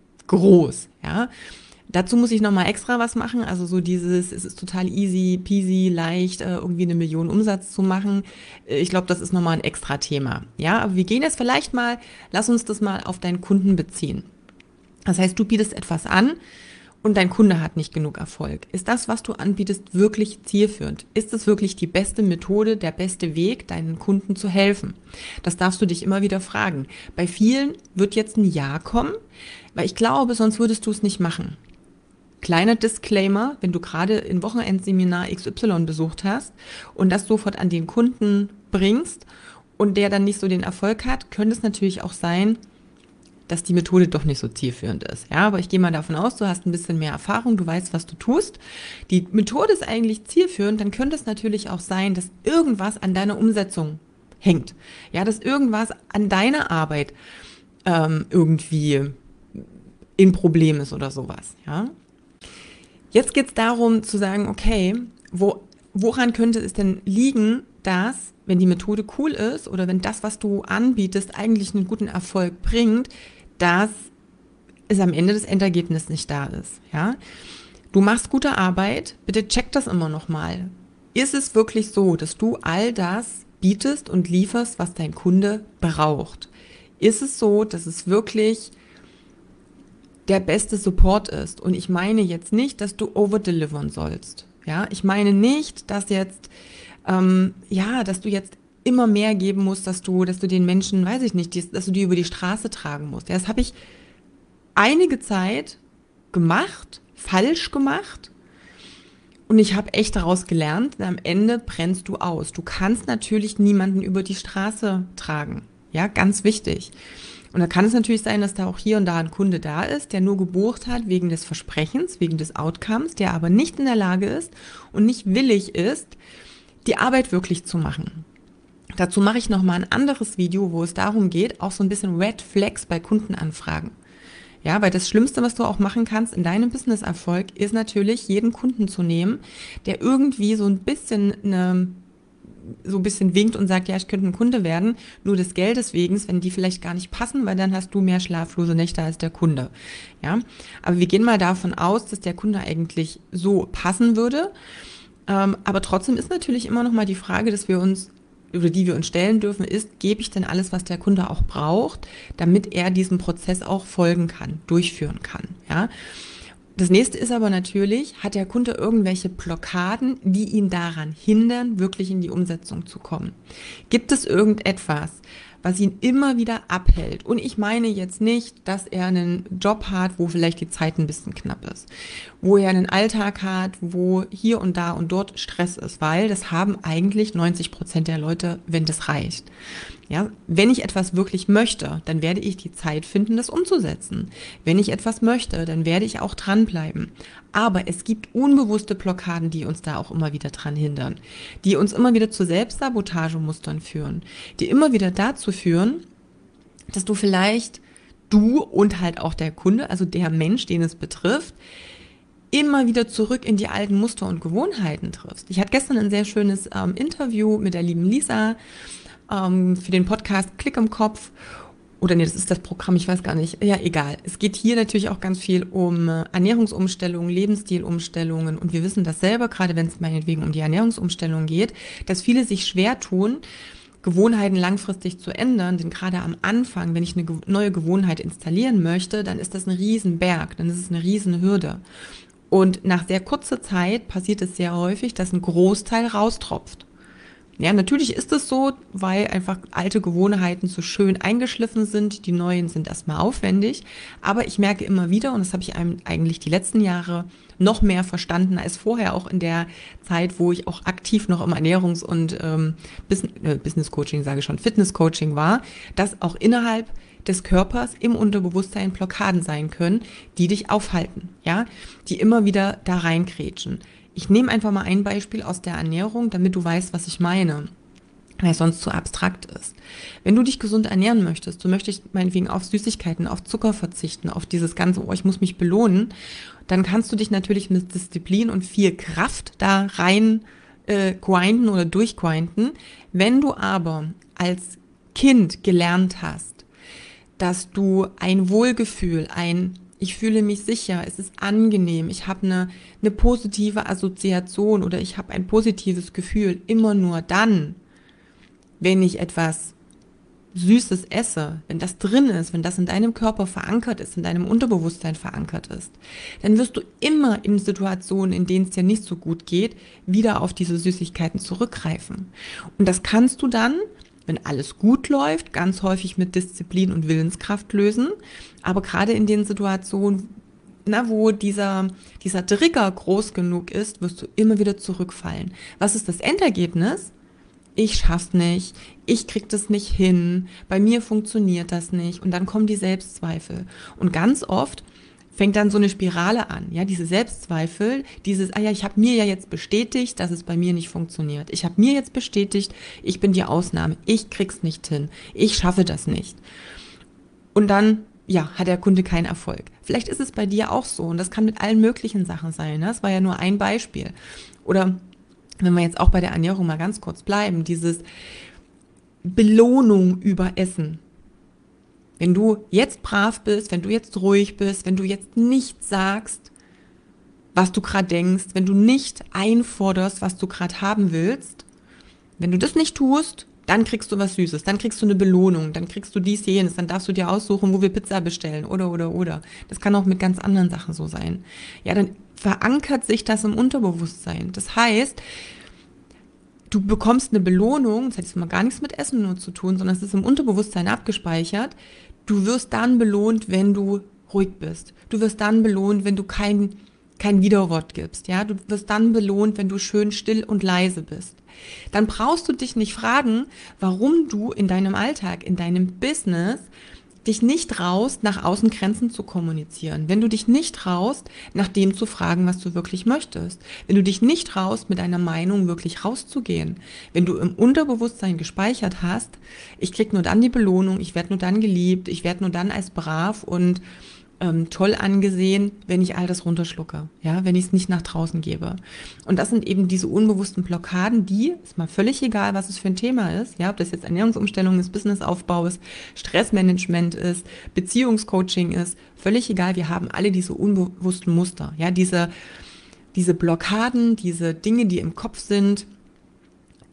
groß, ja. Dazu muss ich nochmal extra was machen, also so dieses, es ist total easy, peasy, leicht, irgendwie eine Million Umsatz zu machen. Ich glaube, das ist nochmal ein extra Thema. Ja, aber wir gehen jetzt vielleicht mal, lass uns das mal auf deinen Kunden beziehen. Das heißt, du bietest etwas an und dein Kunde hat nicht genug Erfolg. Ist das, was du anbietest, wirklich zielführend? Ist es wirklich die beste Methode, der beste Weg, deinen Kunden zu helfen? Das darfst du dich immer wieder fragen. Bei vielen wird jetzt ein Ja kommen, weil ich glaube, sonst würdest du es nicht machen. Kleiner Disclaimer, wenn du gerade ein Wochenendseminar X Y besucht hast und das sofort an den Kunden bringst und der dann nicht so den Erfolg hat, könnte es natürlich auch sein, dass die Methode doch nicht so zielführend ist. Ja, aber ich gehe mal davon aus, du hast ein bisschen mehr Erfahrung, du weißt, was du tust. Die Methode ist eigentlich zielführend, dann könnte es natürlich auch sein, dass irgendwas an deiner Umsetzung hängt. Ja, dass irgendwas an deiner Arbeit ähm, irgendwie ein Problem ist oder sowas. Ja. Jetzt geht es darum zu sagen, okay, wo, woran könnte es denn liegen, dass, wenn die Methode cool ist oder wenn das, was du anbietest, eigentlich einen guten Erfolg bringt, dass es am Ende das Endergebnis nicht da ist. Ja? Du machst gute Arbeit, bitte check das immer nochmal. Ist es wirklich so, dass du all das bietest und lieferst, was dein Kunde braucht? Ist es so, dass es wirklich der beste Support ist? Und ich meine jetzt nicht, dass du overdelivern sollst. Ja, ich meine nicht, dass jetzt, ähm, ja, dass du jetzt immer mehr geben musst, dass du, dass du den Menschen, weiß ich nicht, die, dass du die über die Straße tragen musst. Ja, das habe ich einige Zeit gemacht, falsch gemacht. Und ich habe echt daraus gelernt, am Ende brennst du aus. Du kannst natürlich niemanden über die Straße tragen. Ja, ganz wichtig. Und da kann es natürlich sein, dass da auch hier und da ein Kunde da ist, der nur gebucht hat wegen des Versprechens, wegen des Outcomes, der aber nicht in der Lage ist und nicht willig ist, die Arbeit wirklich zu machen. Dazu mache ich nochmal ein anderes Video, wo es darum geht, auch so ein bisschen Red Flags bei Kundenanfragen. Ja, weil das Schlimmste, was du auch machen kannst in deinem Business-Erfolg, ist natürlich, jeden Kunden zu nehmen, der irgendwie so ein bisschen eine so ein bisschen winkt und sagt, ja, ich könnte ein Kunde werden, nur des Geldes wegen, wenn die vielleicht gar nicht passen, weil dann hast du mehr schlaflose Nächte als der Kunde. Ja, aber wir gehen mal davon aus, dass der Kunde eigentlich so passen würde. Ähm, aber trotzdem ist natürlich immer noch mal die Frage, dass wir uns oder die wir uns stellen dürfen, ist, gebe ich denn alles, was der Kunde auch braucht, damit er diesen Prozess auch folgen kann, durchführen kann, ja. Das nächste ist aber natürlich, hat der Kunde irgendwelche Blockaden, die ihn daran hindern, wirklich in die Umsetzung zu kommen? Gibt es irgendetwas, was ihn immer wieder abhält? Und ich meine jetzt nicht, dass er einen Job hat, wo vielleicht die Zeit ein bisschen knapp ist, wo er einen Alltag hat, wo hier und da und dort Stress ist, weil das haben eigentlich neunzig Prozent der Leute, wenn das reicht. Ja, wenn ich etwas wirklich möchte, dann werde ich die Zeit finden, das umzusetzen. Wenn ich etwas möchte, dann werde ich auch dranbleiben. Aber es gibt unbewusste Blockaden, die uns da auch immer wieder dran hindern, die uns immer wieder zu Selbstsabotagemustern führen, die immer wieder dazu führen, dass du vielleicht, du und halt auch der Kunde, also der Mensch, den es betrifft, immer wieder zurück in die alten Muster und Gewohnheiten triffst. Ich hatte gestern ein sehr schönes ähm, Interview mit der lieben Lisa, für den Podcast Klick im Kopf, oder nee, das ist das Programm, ich weiß gar nicht, ja, egal. Es geht hier natürlich auch ganz viel um Ernährungsumstellungen, Lebensstilumstellungen, und wir wissen das selber, gerade wenn es meinetwegen um die Ernährungsumstellung geht, dass viele sich schwer tun, Gewohnheiten langfristig zu ändern, denn gerade am Anfang, wenn ich eine neue Gewohnheit installieren möchte, dann ist das ein Riesenberg, dann ist es eine Riesenhürde. Und nach sehr kurzer Zeit passiert es sehr häufig, dass ein Großteil raustropft. Ja, natürlich ist es so, weil einfach alte Gewohnheiten so schön eingeschliffen sind, die neuen sind erstmal aufwendig, aber ich merke immer wieder, und das habe ich eigentlich die letzten Jahre noch mehr verstanden als vorher, auch in der Zeit, wo ich auch aktiv noch im Ernährungs- und ähm, Business, äh, Business Coaching, sage ich schon, Fitness Coaching war, dass auch innerhalb des Körpers im Unterbewusstsein Blockaden sein können, die dich aufhalten, ja, die immer wieder da reinkrätschen. Ich nehme einfach mal ein Beispiel aus der Ernährung, damit du weißt, was ich meine, weil es sonst zu abstrakt ist. Wenn du dich gesund ernähren möchtest, du möchtest meinetwegen auf Süßigkeiten, auf Zucker verzichten, auf dieses ganze, oh, ich muss mich belohnen, dann kannst du dich natürlich mit Disziplin und viel Kraft da rein äh, grinden oder durchgrinden. Wenn du aber als Kind gelernt hast, dass du ein Wohlgefühl, ein ich fühle mich sicher, es ist angenehm, ich habe eine, eine positive Assoziation oder ich habe ein positives Gefühl immer nur dann, wenn ich etwas Süßes esse, wenn das drin ist, wenn das in deinem Körper verankert ist, in deinem Unterbewusstsein verankert ist, dann wirst du immer in Situationen, in denen es dir nicht so gut geht, wieder auf diese Süßigkeiten zurückgreifen. Und das kannst du dann, wenn alles gut läuft, ganz häufig mit Disziplin und Willenskraft lösen. Aber gerade in den Situationen, na, wo dieser, dieser Trigger groß genug ist, wirst du immer wieder zurückfallen. Was ist das Endergebnis? Ich schaff's nicht, ich krieg das nicht hin, bei mir funktioniert das nicht. Und dann kommen die Selbstzweifel. Und ganz oft fängt dann so eine Spirale an, ja, diese Selbstzweifel, dieses, ah ja, ich habe mir ja jetzt bestätigt, dass es bei mir nicht funktioniert. Ich habe mir jetzt bestätigt, ich bin die Ausnahme, ich krieg's nicht hin, ich schaffe das nicht. Und dann, ja, hat der Kunde keinen Erfolg. Vielleicht ist es bei dir auch so, und das kann mit allen möglichen Sachen sein, ne? Das war ja nur ein Beispiel. Oder wenn wir jetzt auch bei der Ernährung mal ganz kurz bleiben, dieses Belohnung über Essen. Wenn du jetzt brav bist, wenn du jetzt ruhig bist, wenn du jetzt nicht sagst, was du gerade denkst, wenn du nicht einforderst, was du gerade haben willst, wenn du das nicht tust, dann kriegst du was Süßes, dann kriegst du eine Belohnung, dann kriegst du dies, jenes, dann darfst du dir aussuchen, wo wir Pizza bestellen oder, oder, oder. Das kann auch mit ganz anderen Sachen so sein. Ja, dann verankert sich das im Unterbewusstsein. Das heißt, du bekommst eine Belohnung, das hat jetzt mal gar nichts mit Essen nur zu tun, sondern es ist im Unterbewusstsein abgespeichert. Du wirst dann belohnt, wenn du ruhig bist. Du wirst dann belohnt, wenn du kein, kein Widerwort gibst. Ja, du wirst dann belohnt, wenn du schön still und leise bist. Dann brauchst du dich nicht fragen, warum du in deinem Alltag, in deinem Business dich nicht traust, nach außen Grenzen zu kommunizieren, wenn du dich nicht traust, nach dem zu fragen, was du wirklich möchtest, wenn du dich nicht traust, mit deiner Meinung wirklich rauszugehen, wenn du im Unterbewusstsein gespeichert hast, ich krieg nur dann die Belohnung, ich werde nur dann geliebt, ich werde nur dann als brav und ähm, toll angesehen, wenn ich all das runterschlucke, ja, wenn ich es nicht nach draußen gebe. Und das sind eben diese unbewussten Blockaden, die, ist mal völlig egal, was es für ein Thema ist, ja, ob das jetzt Ernährungsumstellung ist, Businessaufbau ist, Stressmanagement ist, Beziehungscoaching ist, völlig egal, wir haben alle diese unbewussten Muster, ja, diese, diese Blockaden, diese Dinge, die im Kopf sind,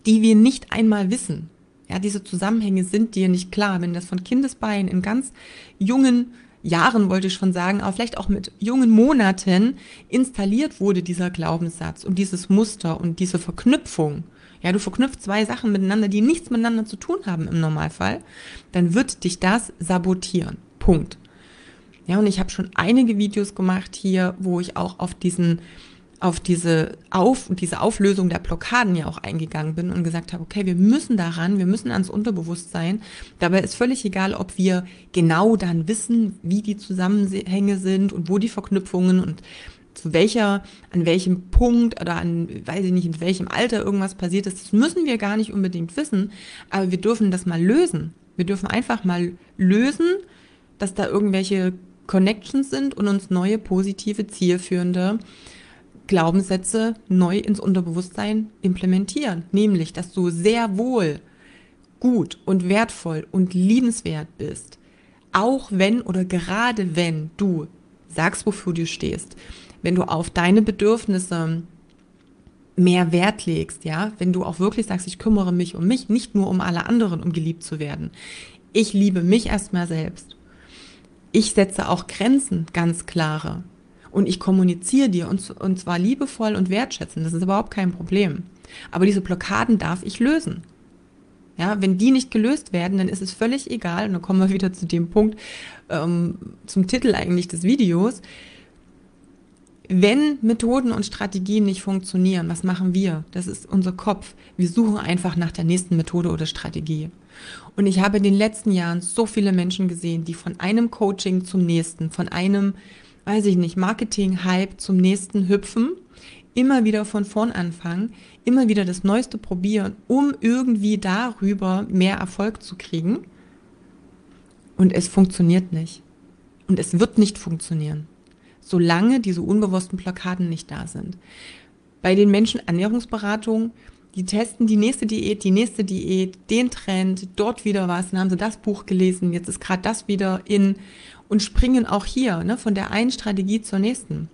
die wir nicht einmal wissen. Ja, diese Zusammenhänge sind dir nicht klar. Wenn das von Kindesbeinen in ganz jungen Jahren, wollte ich schon sagen, aber vielleicht auch mit jungen Monaten installiert wurde, dieser Glaubenssatz und dieses Muster und diese Verknüpfung. Ja, du verknüpfst zwei Sachen miteinander, die nichts miteinander zu tun haben im Normalfall, dann wird dich das sabotieren. Punkt. Ja, und ich habe schon einige Videos gemacht hier, wo ich auch auf diesen auf diese Auf diese Auflösung der Blockaden ja auch eingegangen bin und gesagt habe, okay, wir müssen daran, wir müssen ans Unterbewusstsein. Dabei ist völlig egal, ob wir genau dann wissen, wie die Zusammenhänge sind und wo die Verknüpfungen und zu welcher, an welchem Punkt oder an, weiß ich nicht, in welchem Alter irgendwas passiert ist. Das müssen wir gar nicht unbedingt wissen, aber wir dürfen das mal lösen. Wir dürfen einfach mal lösen, dass da irgendwelche Connections sind und uns neue, positive, zielführende Glaubenssätze neu ins Unterbewusstsein implementieren. Nämlich, dass du sehr wohl gut und wertvoll und liebenswert bist. Auch wenn oder gerade wenn du sagst, wofür du stehst. Wenn du auf deine Bedürfnisse mehr Wert legst, ja, wenn du auch wirklich sagst, ich kümmere mich um mich, nicht nur um alle anderen, um geliebt zu werden. Ich liebe mich erstmal selbst. Ich setze auch Grenzen, ganz klare. Und ich kommuniziere dir und, und zwar liebevoll und wertschätzend. Das ist überhaupt kein Problem. Aber diese Blockaden darf ich lösen. Ja, wenn die nicht gelöst werden, dann ist es völlig egal. Und dann kommen wir wieder zu dem Punkt, ähm, zum Titel eigentlich des Videos. Wenn Methoden und Strategien nicht funktionieren, was machen wir? Das ist unser Kopf. Wir suchen einfach nach der nächsten Methode oder Strategie. Und ich habe in den letzten Jahren so viele Menschen gesehen, die von einem Coaching zum nächsten, von einem, weiß ich nicht, Marketing-Hype zum nächsten hüpfen, immer wieder von vorn anfangen, immer wieder das Neueste probieren, um irgendwie darüber mehr Erfolg zu kriegen. Und es funktioniert nicht. Und es wird nicht funktionieren, solange diese unbewussten Blockaden nicht da sind. Bei den Menschen Ernährungsberatung, die testen die nächste Diät, die nächste Diät, den Trend, dort wieder was, dann haben sie das Buch gelesen, jetzt ist gerade das wieder in und springen auch hier, ne, von der einen Strategie zur nächsten.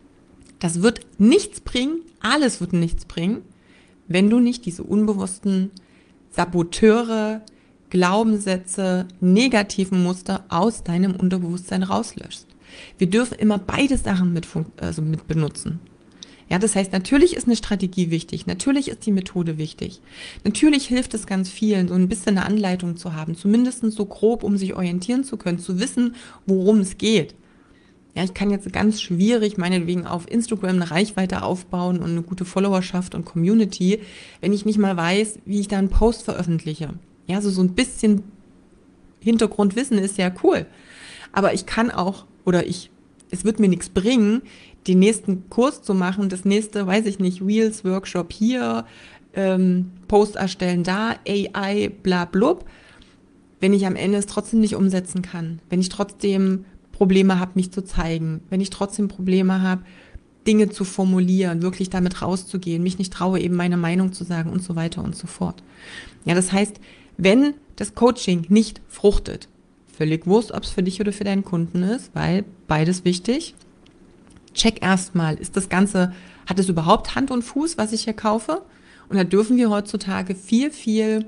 Das wird nichts bringen, alles wird nichts bringen, wenn du nicht diese unbewussten Saboteure, Glaubenssätze, negativen Muster aus deinem Unterbewusstsein rauslöschst. Wir dürfen immer beide Sachen mit, also mit benutzen. Ja, das heißt, natürlich ist eine Strategie wichtig, natürlich ist die Methode wichtig. Natürlich hilft es ganz vielen, so ein bisschen eine Anleitung zu haben, zumindest so grob, um sich orientieren zu können, zu wissen, worum es geht. Ja, ich kann jetzt ganz schwierig meinetwegen auf Instagram eine Reichweite aufbauen und eine gute Followerschaft und Community, wenn ich nicht mal weiß, wie ich da einen Post veröffentliche. Ja, so, so ein bisschen Hintergrundwissen ist ja cool. Aber ich kann auch, oder ich, es wird mir nichts bringen, den nächsten Kurs zu machen, das nächste, weiß ich nicht, Reels, Workshop hier, ähm, Post erstellen da, A I, bla blub, wenn ich am Ende es trotzdem nicht umsetzen kann, wenn ich trotzdem Probleme habe, mich zu zeigen, wenn ich trotzdem Probleme habe, Dinge zu formulieren, wirklich damit rauszugehen, mich nicht traue, eben meine Meinung zu sagen und so weiter und so fort. Ja, das heißt, wenn das Coaching nicht fruchtet, völlig wurscht, ob es für dich oder für deinen Kunden ist, weil beides wichtig. Check erstmal, ist das Ganze, hat es überhaupt Hand und Fuß, was ich hier kaufe? Und da dürfen wir heutzutage viel, viel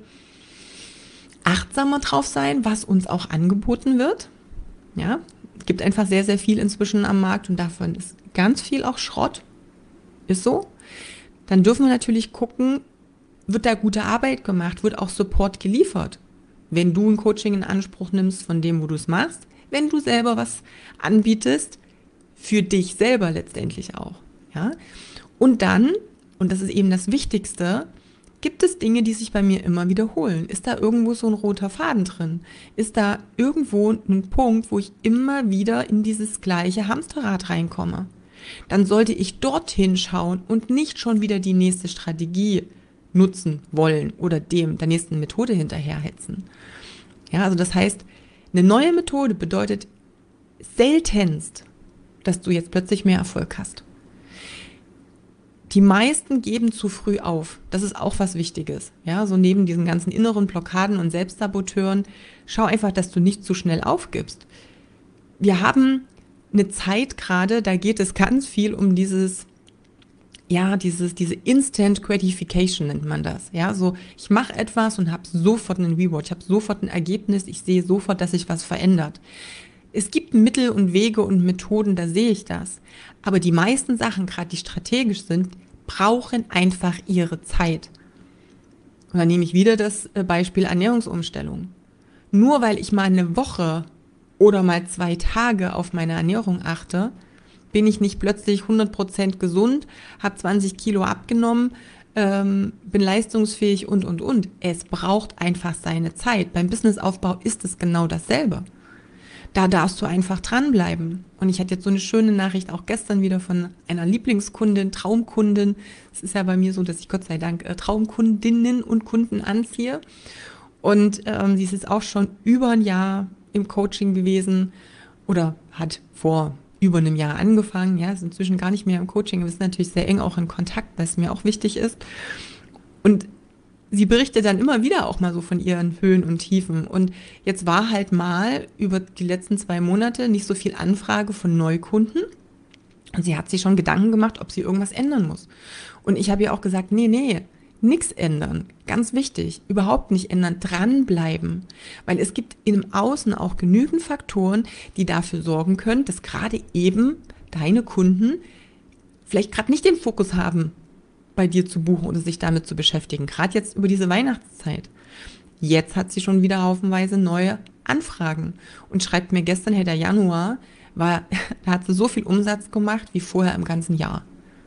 achtsamer drauf sein, was uns auch angeboten wird. Ja, es gibt einfach sehr, sehr viel inzwischen am Markt und davon ist ganz viel auch Schrott. Ist so. Dann dürfen wir natürlich gucken, wird da gute Arbeit gemacht, wird auch Support geliefert. Wenn du ein Coaching in Anspruch nimmst von dem, wo du es machst, wenn du selber was anbietest, für dich selber letztendlich auch. Ja? Und dann, und das ist eben das Wichtigste, gibt es Dinge, die sich bei mir immer wiederholen? Ist da irgendwo so ein roter Faden drin? Ist da irgendwo ein Punkt, wo ich immer wieder in dieses gleiche Hamsterrad reinkomme? Dann sollte ich dorthin schauen und nicht schon wieder die nächste Strategie nutzen wollen oder dem der nächsten Methode hinterherhetzen. Ja, also das heißt, eine neue Methode bedeutet seltenst, dass du jetzt plötzlich mehr Erfolg hast. Die meisten geben zu früh auf. Das ist auch was Wichtiges. Ja, so neben diesen ganzen inneren Blockaden und Selbstsaboteuren, schau einfach, dass du nicht zu schnell aufgibst. Wir haben eine Zeit gerade, da geht es ganz viel um dieses, ja, dieses, diese Instant Gratification nennt man das. Ja, so ich mache etwas und habe sofort einen Reward, ich habe sofort ein Ergebnis, ich sehe sofort, dass sich was verändert. Es gibt Mittel und Wege und Methoden, da sehe ich das. Aber die meisten Sachen, gerade die strategisch sind, brauchen einfach ihre Zeit. Und dann nehme ich wieder das Beispiel Ernährungsumstellung. Nur weil ich mal eine Woche oder mal zwei Tage auf meine Ernährung achte, bin ich nicht plötzlich hundert Prozent gesund, habe zwanzig Kilo abgenommen, ähm, bin leistungsfähig und, und, und. Es braucht einfach seine Zeit. Beim Businessaufbau ist es genau dasselbe. Da darfst du einfach dranbleiben. Und ich hatte jetzt so eine schöne Nachricht auch gestern wieder von einer Lieblingskundin, Traumkundin. Es ist ja bei mir so, dass ich Gott sei Dank äh, Traumkundinnen und Kunden anziehe. Und ähm, sie ist jetzt auch schon über ein Jahr im Coaching gewesen oder hat vor über einem Jahr angefangen, ja, ist inzwischen gar nicht mehr im Coaching, wir sind natürlich sehr eng auch in Kontakt, weil es mir auch wichtig ist. Und sie berichtet dann immer wieder auch mal so von ihren Höhen und Tiefen. Und jetzt war halt mal über die letzten zwei Monate nicht so viel Anfrage von Neukunden. Und sie hat sich schon Gedanken gemacht, ob sie irgendwas ändern muss. Und ich habe ihr auch gesagt, nee, nee, nichts ändern. Ganz wichtig, überhaupt nicht ändern, dranbleiben. Weil es gibt im Außen auch genügend Faktoren, die dafür sorgen können, dass gerade eben deine Kunden vielleicht gerade nicht den Fokus haben, bei dir zu buchen oder sich damit zu beschäftigen. Gerade jetzt über diese Weihnachtszeit. Jetzt hat sie schon wieder haufenweise neue Anfragen und schreibt mir gestern, hey, der Januar, war, da hat sie so viel Umsatz gemacht wie vorher im ganzen Jahr.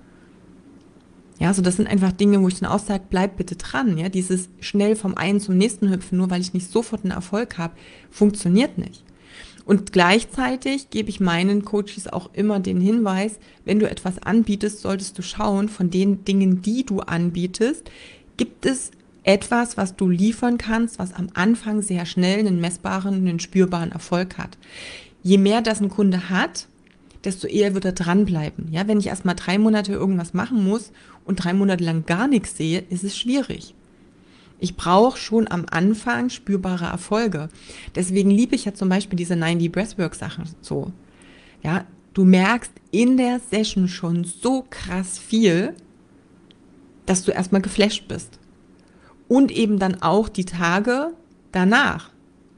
Ja, so das sind einfach Dinge, wo ich dann auch sage, bleib bitte dran. Ja, dieses schnell vom einen zum nächsten hüpfen, nur weil ich nicht sofort einen Erfolg habe, funktioniert nicht. Und gleichzeitig gebe ich meinen Coaches auch immer den Hinweis, wenn du etwas anbietest, solltest du schauen, von den Dingen, die du anbietest, gibt es etwas, was du liefern kannst, was am Anfang sehr schnell einen messbaren, einen spürbaren Erfolg hat. Je mehr das ein Kunde hat, desto eher wird er dranbleiben. Ja, wenn ich erst mal drei Monate irgendwas machen muss und drei Monate lang gar nichts sehe, ist es schwierig. Ich brauche schon am Anfang spürbare Erfolge. Deswegen liebe ich ja zum Beispiel diese neunzig Breathwork-Sachen so. Ja, du merkst in der Session schon so krass viel, dass du erstmal geflasht bist. Und eben dann auch die Tage danach.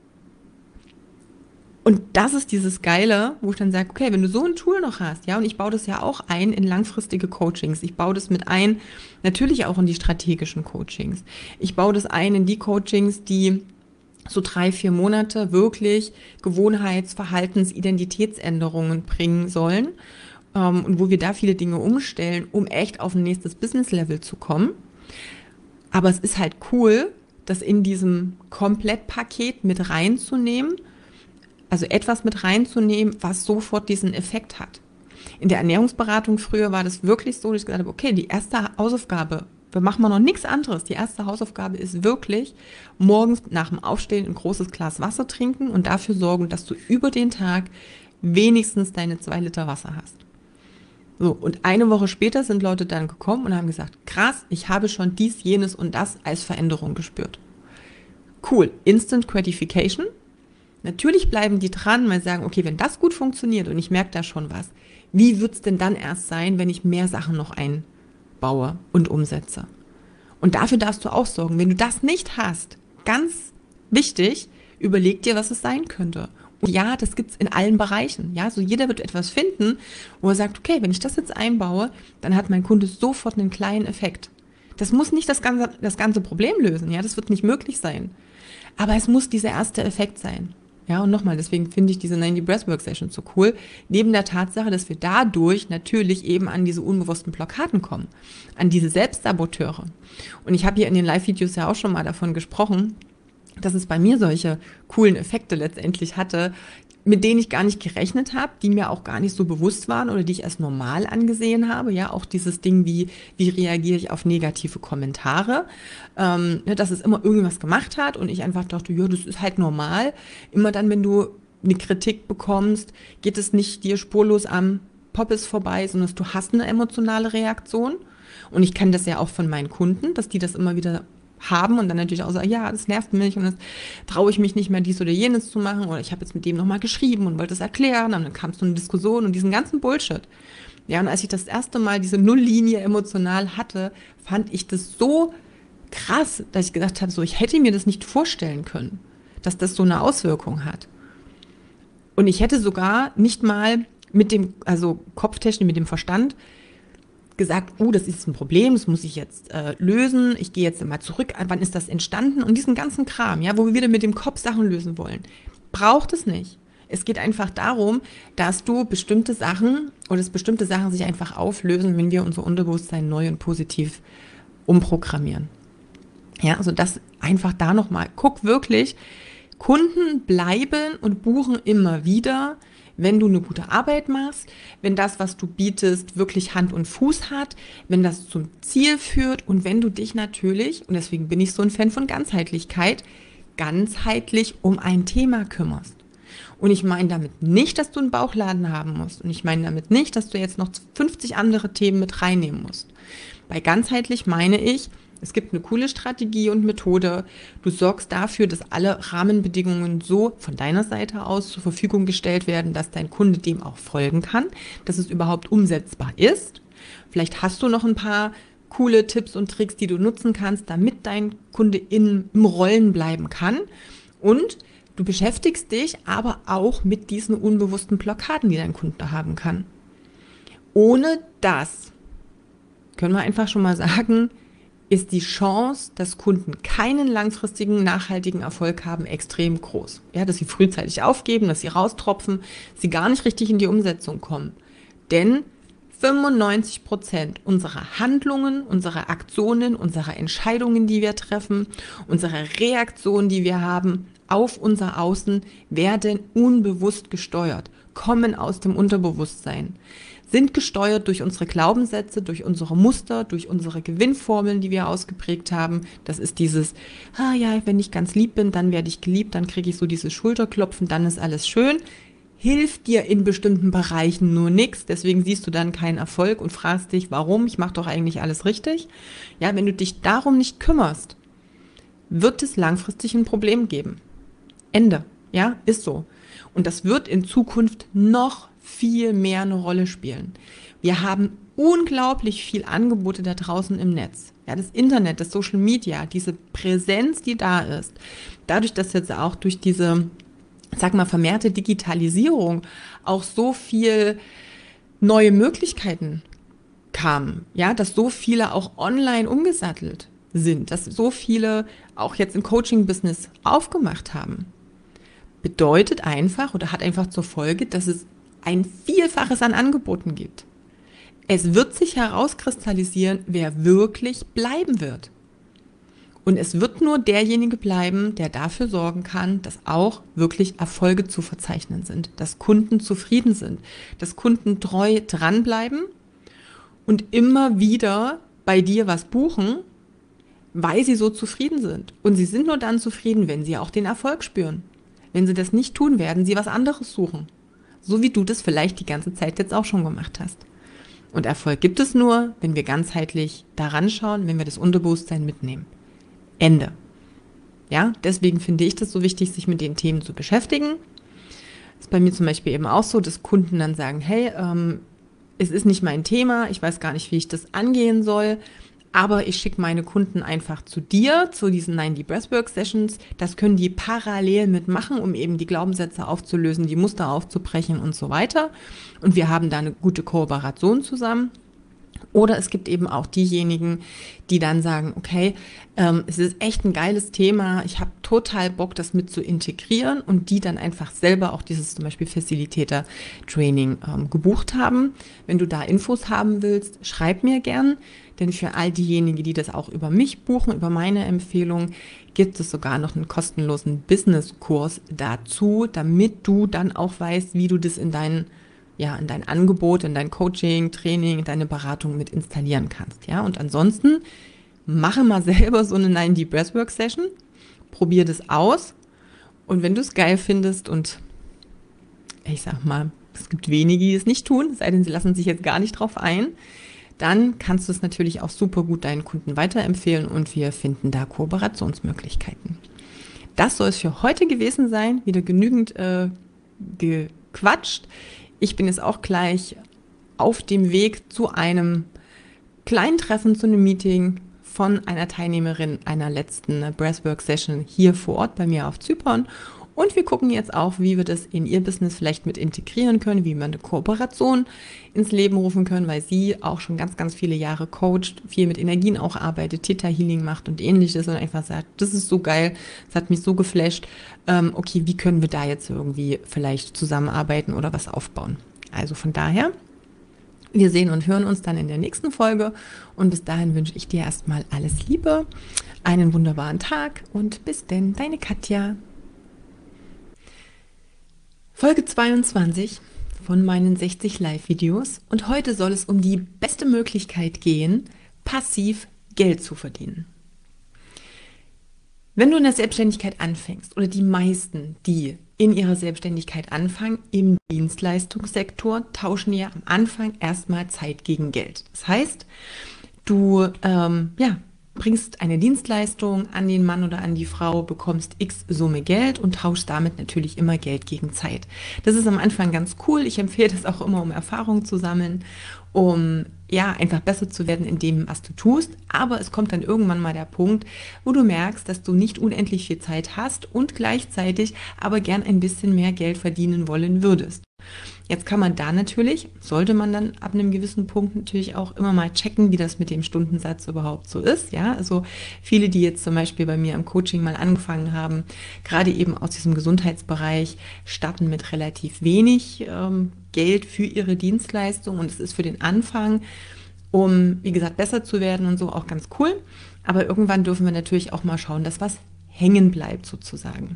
Und das ist dieses Geile, wo ich dann sage, okay, wenn du so ein Tool noch hast, ja, und ich baue das ja auch ein in langfristige Coachings, ich baue das mit ein, natürlich auch in die strategischen Coachings. Ich baue das ein in die Coachings, die so drei, vier Monate wirklich Gewohnheits-, Verhaltens-, Identitätsänderungen bringen sollen, ähm, und wo wir da viele Dinge umstellen, um echt auf ein nächstes Business-Level zu kommen. Aber es ist halt cool, das in diesem Komplettpaket mit reinzunehmen, also etwas mit reinzunehmen, was sofort diesen Effekt hat. In der Ernährungsberatung früher war das wirklich so, dass ich gesagt habe, okay, die erste Hausaufgabe, wir machen mal noch nichts anderes. Die erste Hausaufgabe ist wirklich, morgens nach dem Aufstehen ein großes Glas Wasser trinken und dafür sorgen, dass du über den Tag wenigstens deine zwei Liter Wasser hast. So, und eine Woche später sind Leute dann gekommen und haben gesagt, krass, ich habe schon dies, jenes und das als Veränderung gespürt. Cool, Instant Gratification. Natürlich bleiben die dran, weil sie sagen, okay, wenn das gut funktioniert und ich merke da schon was, wie wird es denn dann erst sein, wenn ich mehr Sachen noch einbaue und umsetze? Und dafür darfst du auch sorgen. Wenn du das nicht hast, ganz wichtig, überleg dir, was es sein könnte. Und ja, das gibt's in allen Bereichen. Ja, so jeder wird etwas finden, wo er sagt, okay, wenn ich das jetzt einbaue, dann hat mein Kunde sofort einen kleinen Effekt. Das muss nicht das ganze, das ganze Problem lösen. Ja, das wird nicht möglich sein. Aber es muss dieser erste Effekt sein. Ja, und nochmal, deswegen finde ich diese neunzig Breathwork Session so cool, neben der Tatsache, dass wir dadurch natürlich eben an diese unbewussten Blockaden kommen, an diese Selbstsaboteure. Und ich habe hier in den Live-Videos ja auch schon mal davon gesprochen, dass es bei mir solche coolen Effekte letztendlich hatte, mit denen ich gar nicht gerechnet habe, die mir auch gar nicht so bewusst waren oder die ich als normal angesehen habe. Ja, auch dieses Ding wie, wie reagiere ich auf negative Kommentare, ähm, dass es immer irgendwas gemacht hat und ich einfach dachte, ja, das ist halt normal. Immer dann, wenn du eine Kritik bekommst, geht es nicht dir spurlos am Poppes vorbei, sondern du hast eine emotionale Reaktion. Und ich kenne das ja auch von meinen Kunden, dass die das immer wieder haben und dann natürlich auch sagen, ja, das nervt mich und das traue ich mich nicht mehr, dies oder jenes zu machen oder ich habe jetzt mit dem nochmal geschrieben und wollte es erklären und dann kam es zu einer Diskussion und diesen ganzen Bullshit. Ja, und als ich das erste Mal diese Nulllinie emotional hatte, fand ich das so krass, dass ich gedacht habe, so, ich hätte mir das nicht vorstellen können, dass das so eine Auswirkung hat. Und ich hätte sogar nicht mal mit dem, also kopftechnisch, mit dem Verstand gesagt, oh, das ist ein Problem, das muss ich jetzt äh, lösen, ich gehe jetzt mal zurück, wann ist das entstanden? Und diesen ganzen Kram, ja, wo wir wieder mit dem Kopf Sachen lösen wollen, braucht es nicht. Es geht einfach darum, dass du bestimmte Sachen oder dass bestimmte Sachen sich einfach auflösen, wenn wir unser Unterbewusstsein neu und positiv umprogrammieren. Ja, also das einfach da nochmal. Guck wirklich, Kunden bleiben und buchen immer wieder, wenn du eine gute Arbeit machst, wenn das, was du bietest, wirklich Hand und Fuß hat, wenn das zum Ziel führt und wenn du dich natürlich, und deswegen bin ich so ein Fan von Ganzheitlichkeit, ganzheitlich um ein Thema kümmerst. Und ich meine damit nicht, dass du einen Bauchladen haben musst. Und ich meine damit nicht, dass du jetzt noch fünfzig andere Themen mit reinnehmen musst. Bei ganzheitlich meine ich, es gibt eine coole Strategie und Methode. Du sorgst dafür, dass alle Rahmenbedingungen so von deiner Seite aus zur Verfügung gestellt werden, dass dein Kunde dem auch folgen kann, dass es überhaupt umsetzbar ist. Vielleicht hast du noch ein paar coole Tipps und Tricks, die du nutzen kannst, damit dein Kunde in, im Rollen bleiben kann. Und du beschäftigst dich aber auch mit diesen unbewussten Blockaden, die dein Kunde haben kann. Ohne das, können wir einfach schon mal sagen, ist die Chance, dass Kunden keinen langfristigen, nachhaltigen Erfolg haben, extrem groß. Ja, dass sie frühzeitig aufgeben, dass sie raustropfen, sie gar nicht richtig in die Umsetzung kommen. Denn fünfundneunzig Prozent unserer Handlungen, unserer Aktionen, unserer Entscheidungen, die wir treffen, unserer Reaktionen, die wir haben auf unser Außen, werden unbewusst gesteuert, kommen aus dem Unterbewusstsein, sind gesteuert durch unsere Glaubenssätze, durch unsere Muster, durch unsere Gewinnformeln, die wir ausgeprägt haben. Das ist dieses, ah ja, wenn ich ganz lieb bin, dann werde ich geliebt, dann kriege ich so dieses Schulterklopfen, dann ist alles schön. Hilft dir in bestimmten Bereichen nur nichts, deswegen siehst du dann keinen Erfolg und fragst dich, warum? Ich mache doch eigentlich alles richtig. Ja, wenn du dich darum nicht kümmerst, wird es langfristig ein Problem geben. Ende. Ja, ist so. Und das wird in Zukunft noch viel mehr eine Rolle spielen. Wir haben unglaublich viel Angebote da draußen im Netz. Ja, das Internet, das Social Media, diese Präsenz, die da ist, dadurch, dass jetzt auch durch diese, sag mal, vermehrte Digitalisierung auch so viel neue Möglichkeiten kamen, ja, dass so viele auch online umgesattelt sind, dass so viele auch jetzt im Coaching-Business aufgemacht haben, bedeutet einfach oder hat einfach zur Folge, dass es ein Vielfaches an Angeboten gibt. Es wird sich herauskristallisieren, wer wirklich bleiben wird. Und es wird nur derjenige bleiben, der dafür sorgen kann, dass auch wirklich Erfolge zu verzeichnen sind, dass Kunden zufrieden sind, dass Kunden treu dranbleiben und immer wieder bei dir was buchen, weil sie so zufrieden sind. Und sie sind nur dann zufrieden, wenn sie auch den Erfolg spüren. Wenn sie das nicht tun, werden sie was anderes suchen. So wie du das vielleicht die ganze Zeit jetzt auch schon gemacht hast. Und Erfolg gibt es nur, wenn wir ganzheitlich daran schauen, wenn wir das Unterbewusstsein mitnehmen. Ende. Ja, deswegen finde ich das so wichtig, sich mit den Themen zu beschäftigen. Das ist bei mir zum Beispiel eben auch so, dass Kunden dann sagen, hey, ähm, es ist nicht mein Thema, ich weiß gar nicht, wie ich das angehen soll, aber ich schicke meine Kunden einfach zu dir, zu diesen neunzig Breathwork Sessions. Das können die parallel mitmachen, um eben die Glaubenssätze aufzulösen, die Muster aufzubrechen und so weiter. Und wir haben da eine gute Kooperation zusammen. Oder es gibt eben auch diejenigen, die dann sagen, okay, ähm, es ist echt ein geiles Thema, ich habe total Bock, das mit zu integrieren und die dann einfach selber auch dieses zum Beispiel Facilitator-Training ähm, gebucht haben. Wenn du da Infos haben willst, schreib mir gern, denn für all diejenigen, die das auch über mich buchen, über meine Empfehlung, gibt es sogar noch einen kostenlosen Business-Kurs dazu, damit du dann auch weißt, wie du das in deinen ja, in dein Angebot, in dein Coaching, Training, in deine Beratung mit installieren kannst, ja. Und ansonsten mache mal selber so eine neunzig Breathwork Session, probier das aus und wenn du es geil findest und ich sag mal, es gibt wenige, die es nicht tun, es sei denn, sie lassen sich jetzt gar nicht drauf ein, dann kannst du es natürlich auch super gut deinen Kunden weiterempfehlen und wir finden da Kooperationsmöglichkeiten. Das soll es für heute gewesen sein, wieder genügend äh, gequatscht. Ich bin jetzt auch gleich auf dem Weg zu einem kleinen Treffen, zu einem Meeting von einer Teilnehmerin einer letzten Breathwork-Session hier vor Ort bei mir auf Zypern. Und wir gucken jetzt auch, wie wir das in ihr Business vielleicht mit integrieren können, wie wir eine Kooperation ins Leben rufen können, weil sie auch schon ganz, ganz viele Jahre coacht, viel mit Energien auch arbeitet, Theta Healing macht und ähnliches und einfach sagt, das ist so geil, das hat mich so geflasht, ähm, okay, wie können wir da jetzt irgendwie vielleicht zusammenarbeiten oder was aufbauen? Also von daher, wir sehen und hören uns dann in der nächsten Folge und bis dahin wünsche ich dir erstmal alles Liebe, einen wunderbaren Tag und bis denn, deine Katja. Folge zweiundzwanzig von meinen sechzig Live-Videos und heute soll es um die beste Möglichkeit gehen, passiv Geld zu verdienen. Wenn du in der Selbstständigkeit anfängst oder die meisten, die in ihrer Selbstständigkeit anfangen, im Dienstleistungssektor, tauschen ja am Anfang erstmal Zeit gegen Geld. Das heißt, du ähm, ja, bringst eine Dienstleistung an den Mann oder an die Frau, bekommst x Summe Geld und tauschst damit natürlich immer Geld gegen Zeit. Das ist am Anfang ganz cool. Ich empfehle das auch immer, um Erfahrung zu sammeln, um ja einfach besser zu werden in dem, was du tust. Aber es kommt dann irgendwann mal der Punkt, wo du merkst, dass du nicht unendlich viel Zeit hast und gleichzeitig aber gern ein bisschen mehr Geld verdienen wollen würdest. Jetzt kann man da natürlich, sollte man dann ab einem gewissen Punkt natürlich auch immer mal checken, wie das mit dem Stundensatz überhaupt so ist. Ja, also viele, die jetzt zum Beispiel bei mir im Coaching mal angefangen haben, gerade eben aus diesem Gesundheitsbereich, starten mit relativ wenig ähm, Geld für ihre Dienstleistung und es ist für den Anfang, um, wie gesagt, besser zu werden und so auch ganz cool. Aber irgendwann dürfen wir natürlich auch mal schauen, dass was hängen bleibt sozusagen.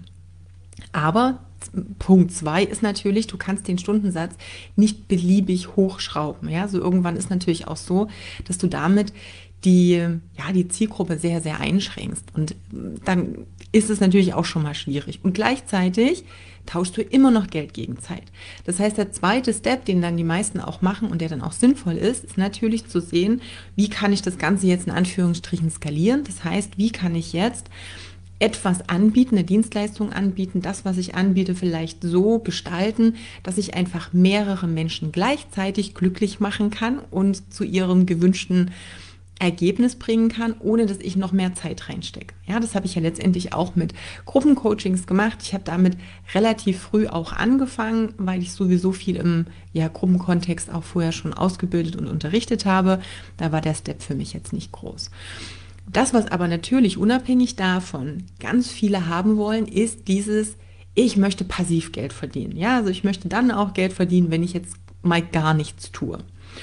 Aber Punkt zwei ist natürlich, du kannst den Stundensatz nicht beliebig hochschrauben. Ja, so irgendwann ist natürlich auch so, dass du damit die, ja, die Zielgruppe sehr, sehr einschränkst. Und dann ist es natürlich auch schon mal schwierig. Und gleichzeitig tauschst du immer noch Geld gegen Zeit. Das heißt, der zweite Step, den dann die meisten auch machen und der dann auch sinnvoll ist, ist natürlich zu sehen, wie kann ich das Ganze jetzt in Anführungsstrichen skalieren? Das heißt, wie kann ich jetzt etwas anbieten, eine Dienstleistung anbieten, das, was ich anbiete, vielleicht so gestalten, dass ich einfach mehrere Menschen gleichzeitig glücklich machen kann und zu ihrem gewünschten Ergebnis bringen kann, ohne dass ich noch mehr Zeit reinstecke. Ja, das habe ich ja letztendlich auch mit Gruppencoachings gemacht. Ich habe damit relativ früh auch angefangen, weil ich sowieso viel im ja, Gruppenkontext auch vorher schon ausgebildet und unterrichtet habe. Da war der Step für mich jetzt nicht groß. Das, was aber natürlich unabhängig davon ganz viele haben wollen, ist dieses, ich möchte passiv Geld verdienen. Ja, also ich möchte dann auch Geld verdienen, wenn ich jetzt mal gar nichts tue.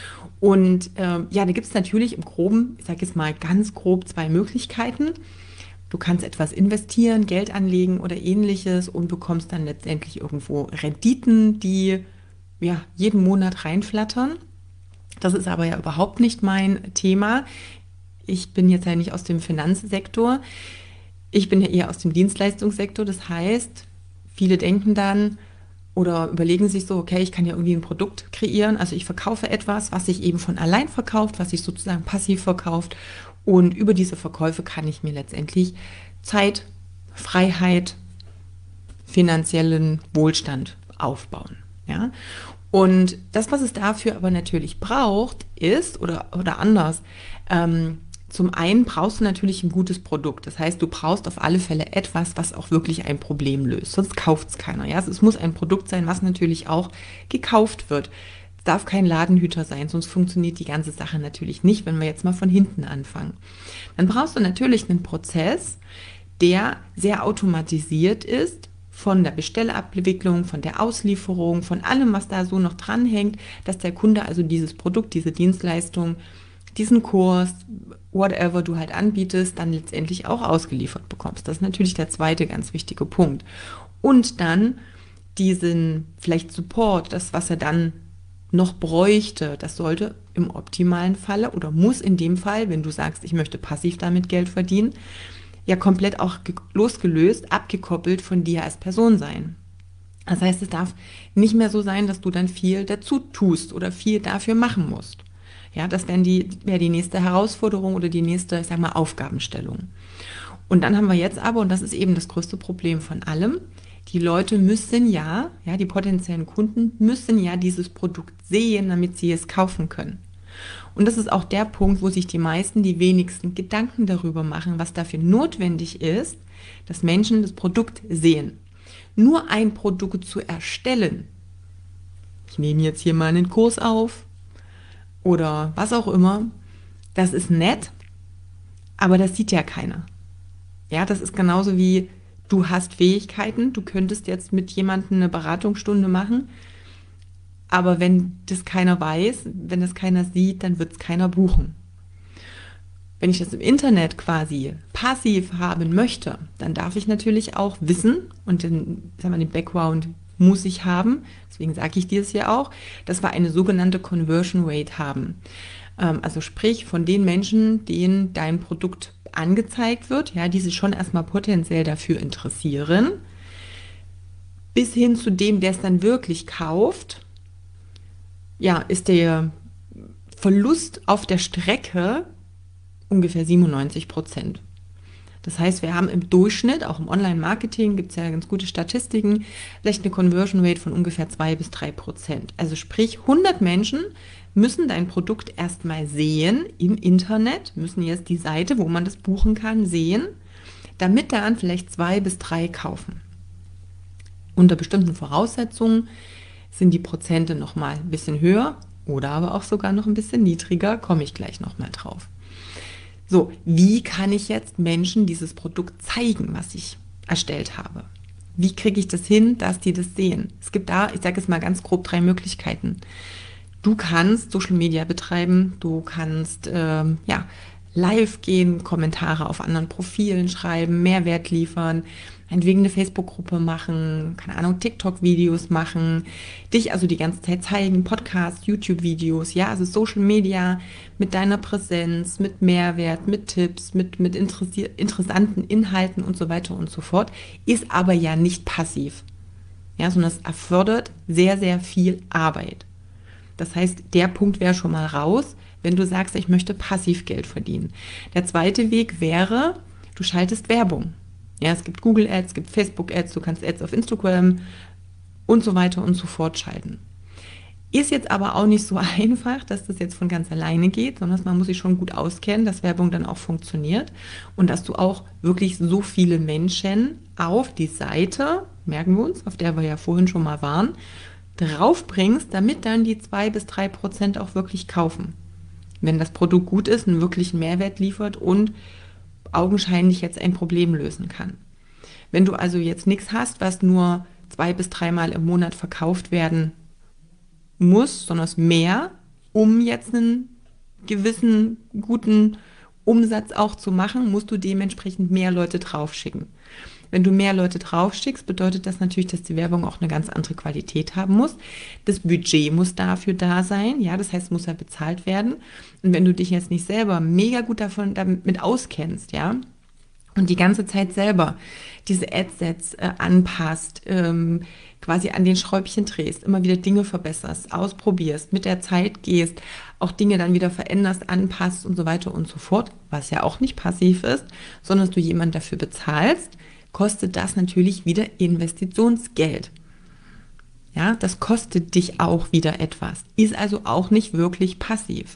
Und äh, ja, da gibt es natürlich im Groben, ich sage jetzt mal ganz grob zwei Möglichkeiten. Du kannst etwas investieren, Geld anlegen oder ähnliches und bekommst dann letztendlich irgendwo Renditen, die ja jeden Monat reinflattern. Das ist aber ja überhaupt nicht mein Thema. Ich bin jetzt ja nicht aus dem Finanzsektor, ich bin ja eher aus dem Dienstleistungssektor. Das heißt, viele denken dann oder überlegen sich so, okay, ich kann ja irgendwie ein Produkt kreieren. Also ich verkaufe etwas, was sich eben von allein verkauft, was sich sozusagen passiv verkauft. Und über diese Verkäufe kann ich mir letztendlich Zeit, Freiheit, finanziellen Wohlstand aufbauen. Ja? Und das, was es dafür aber natürlich braucht, ist, oder, oder anders, ähm, zum einen brauchst du natürlich ein gutes Produkt. Das heißt, du brauchst auf alle Fälle etwas, was auch wirklich ein Problem löst. Sonst kauft es keiner. Ja? Es muss ein Produkt sein, was natürlich auch gekauft wird. Es darf kein Ladenhüter sein, sonst funktioniert die ganze Sache natürlich nicht, wenn wir jetzt mal von hinten anfangen. Dann brauchst du natürlich einen Prozess, der sehr automatisiert ist, von der Bestellabwicklung, von der Auslieferung, von allem, was da so noch dranhängt, dass der Kunde also dieses Produkt, diese Dienstleistung, diesen Kurs, whatever du halt anbietest, dann letztendlich auch ausgeliefert bekommst. Das ist natürlich der zweite ganz wichtige Punkt. Und dann diesen vielleicht Support, das, was er dann noch bräuchte, das sollte im optimalen Falle oder muss in dem Fall, wenn du sagst, ich möchte passiv damit Geld verdienen, ja komplett auch losgelöst, abgekoppelt von dir als Person sein. Das heißt, es darf nicht mehr so sein, dass du dann viel dazu tust oder viel dafür machen musst. Ja, das wäre die, wäre die nächste Herausforderung oder die nächste, ich sag mal, Aufgabenstellung. Und dann haben wir jetzt aber, und das ist eben das größte Problem von allem, Die Leute müssen ja, ja, die potenziellen Kunden müssen ja dieses Produkt sehen, damit sie es kaufen können. Und das ist auch der Punkt, wo sich die meisten die wenigsten Gedanken darüber machen, was dafür notwendig ist, dass Menschen das Produkt sehen. Nur ein Produkt zu erstellen, ich nehme jetzt hier mal einen Kurs auf oder was auch immer, das ist nett, aber das sieht ja keiner. Ja, das ist genauso wie du hast Fähigkeiten, du könntest jetzt mit jemandem eine Beratungsstunde machen, aber wenn das keiner weiß, wenn das keiner sieht, dann wird es keiner buchen. Wenn ich das im Internet quasi passiv haben möchte, dann darf ich natürlich auch wissen und den, sagen wir, den Background muss ich haben, deswegen sage ich dir es ja auch, dass wir eine sogenannte Conversion Rate haben. Ähm, also sprich von den Menschen, denen dein Produkt angezeigt wird, ja, die sich schon erstmal potenziell dafür interessieren, bis hin zu dem, der es dann wirklich kauft, ja, ist der Verlust auf der Strecke ungefähr siebenundneunzig Prozent. Das heißt, wir haben im Durchschnitt, auch im Online-Marketing, gibt es ja ganz gute Statistiken, vielleicht eine Conversion Rate von ungefähr zwei bis drei Prozent. Also sprich, hundert Menschen müssen dein Produkt erstmal sehen im Internet, müssen jetzt die Seite, wo man das buchen kann, sehen, damit dann vielleicht zwei bis drei kaufen. Unter bestimmten Voraussetzungen sind die Prozente nochmal ein bisschen höher oder aber auch sogar noch ein bisschen niedriger, komme ich gleich nochmal drauf. So, wie kann ich jetzt Menschen dieses Produkt zeigen, was ich erstellt habe? Wie kriege ich das hin, dass die das sehen? Es gibt da, ich sage es mal ganz grob, drei Möglichkeiten. Du kannst Social Media betreiben, du kannst ähm, ja, live gehen, Kommentare auf anderen Profilen schreiben, Mehrwert liefern, meinetwegen eine Facebook-Gruppe machen, keine Ahnung, TikTok-Videos machen, dich also die ganze Zeit zeigen, Podcasts, YouTube-Videos, ja, also Social Media mit deiner Präsenz, mit Mehrwert, mit Tipps, mit, mit interessi- interessanten Inhalten und so weiter und so fort, ist aber ja nicht passiv, ja, sondern es erfordert sehr, sehr viel Arbeit. Das heißt, der Punkt wäre schon mal raus, wenn du sagst, ich möchte passiv Geld verdienen. Der zweite Weg wäre, du schaltest Werbung. Ja, es gibt Google Ads, es gibt Facebook Ads, du kannst Ads auf Instagram und so weiter und so fort schalten. Ist jetzt aber auch nicht so einfach, dass das jetzt von ganz alleine geht, sondern man muss sich schon gut auskennen, dass Werbung dann auch funktioniert und dass du auch wirklich so viele Menschen auf die Seite, merken wir uns, auf der wir ja vorhin schon mal waren, draufbringst, damit dann die zwei bis drei Prozent auch wirklich kaufen. Wenn das Produkt gut ist, einen wirklichen Mehrwert liefert und augenscheinlich jetzt ein Problem lösen kann. Wenn du also jetzt nichts hast, was nur zwei bis dreimal im Monat verkauft werden muss, sondern mehr, um jetzt einen gewissen guten Umsatz auch zu machen, musst du dementsprechend mehr Leute draufschicken. Wenn du mehr Leute draufschickst, bedeutet das natürlich, dass die Werbung auch eine ganz andere Qualität haben muss. Das Budget muss dafür da sein, ja, das heißt, es muss ja bezahlt werden. Und wenn du dich jetzt nicht selber mega gut davon damit auskennst, ja, und die ganze Zeit selber diese Adsets äh, anpasst, ähm, quasi an den Schräubchen drehst, immer wieder Dinge verbesserst, ausprobierst, mit der Zeit gehst, auch Dinge dann wieder veränderst, anpasst und so weiter und so fort, was ja auch nicht passiv ist, sondern dass du jemanden dafür bezahlst, kostet das natürlich wieder Investitionsgeld. Ja, das kostet dich auch wieder etwas, ist also auch nicht wirklich passiv.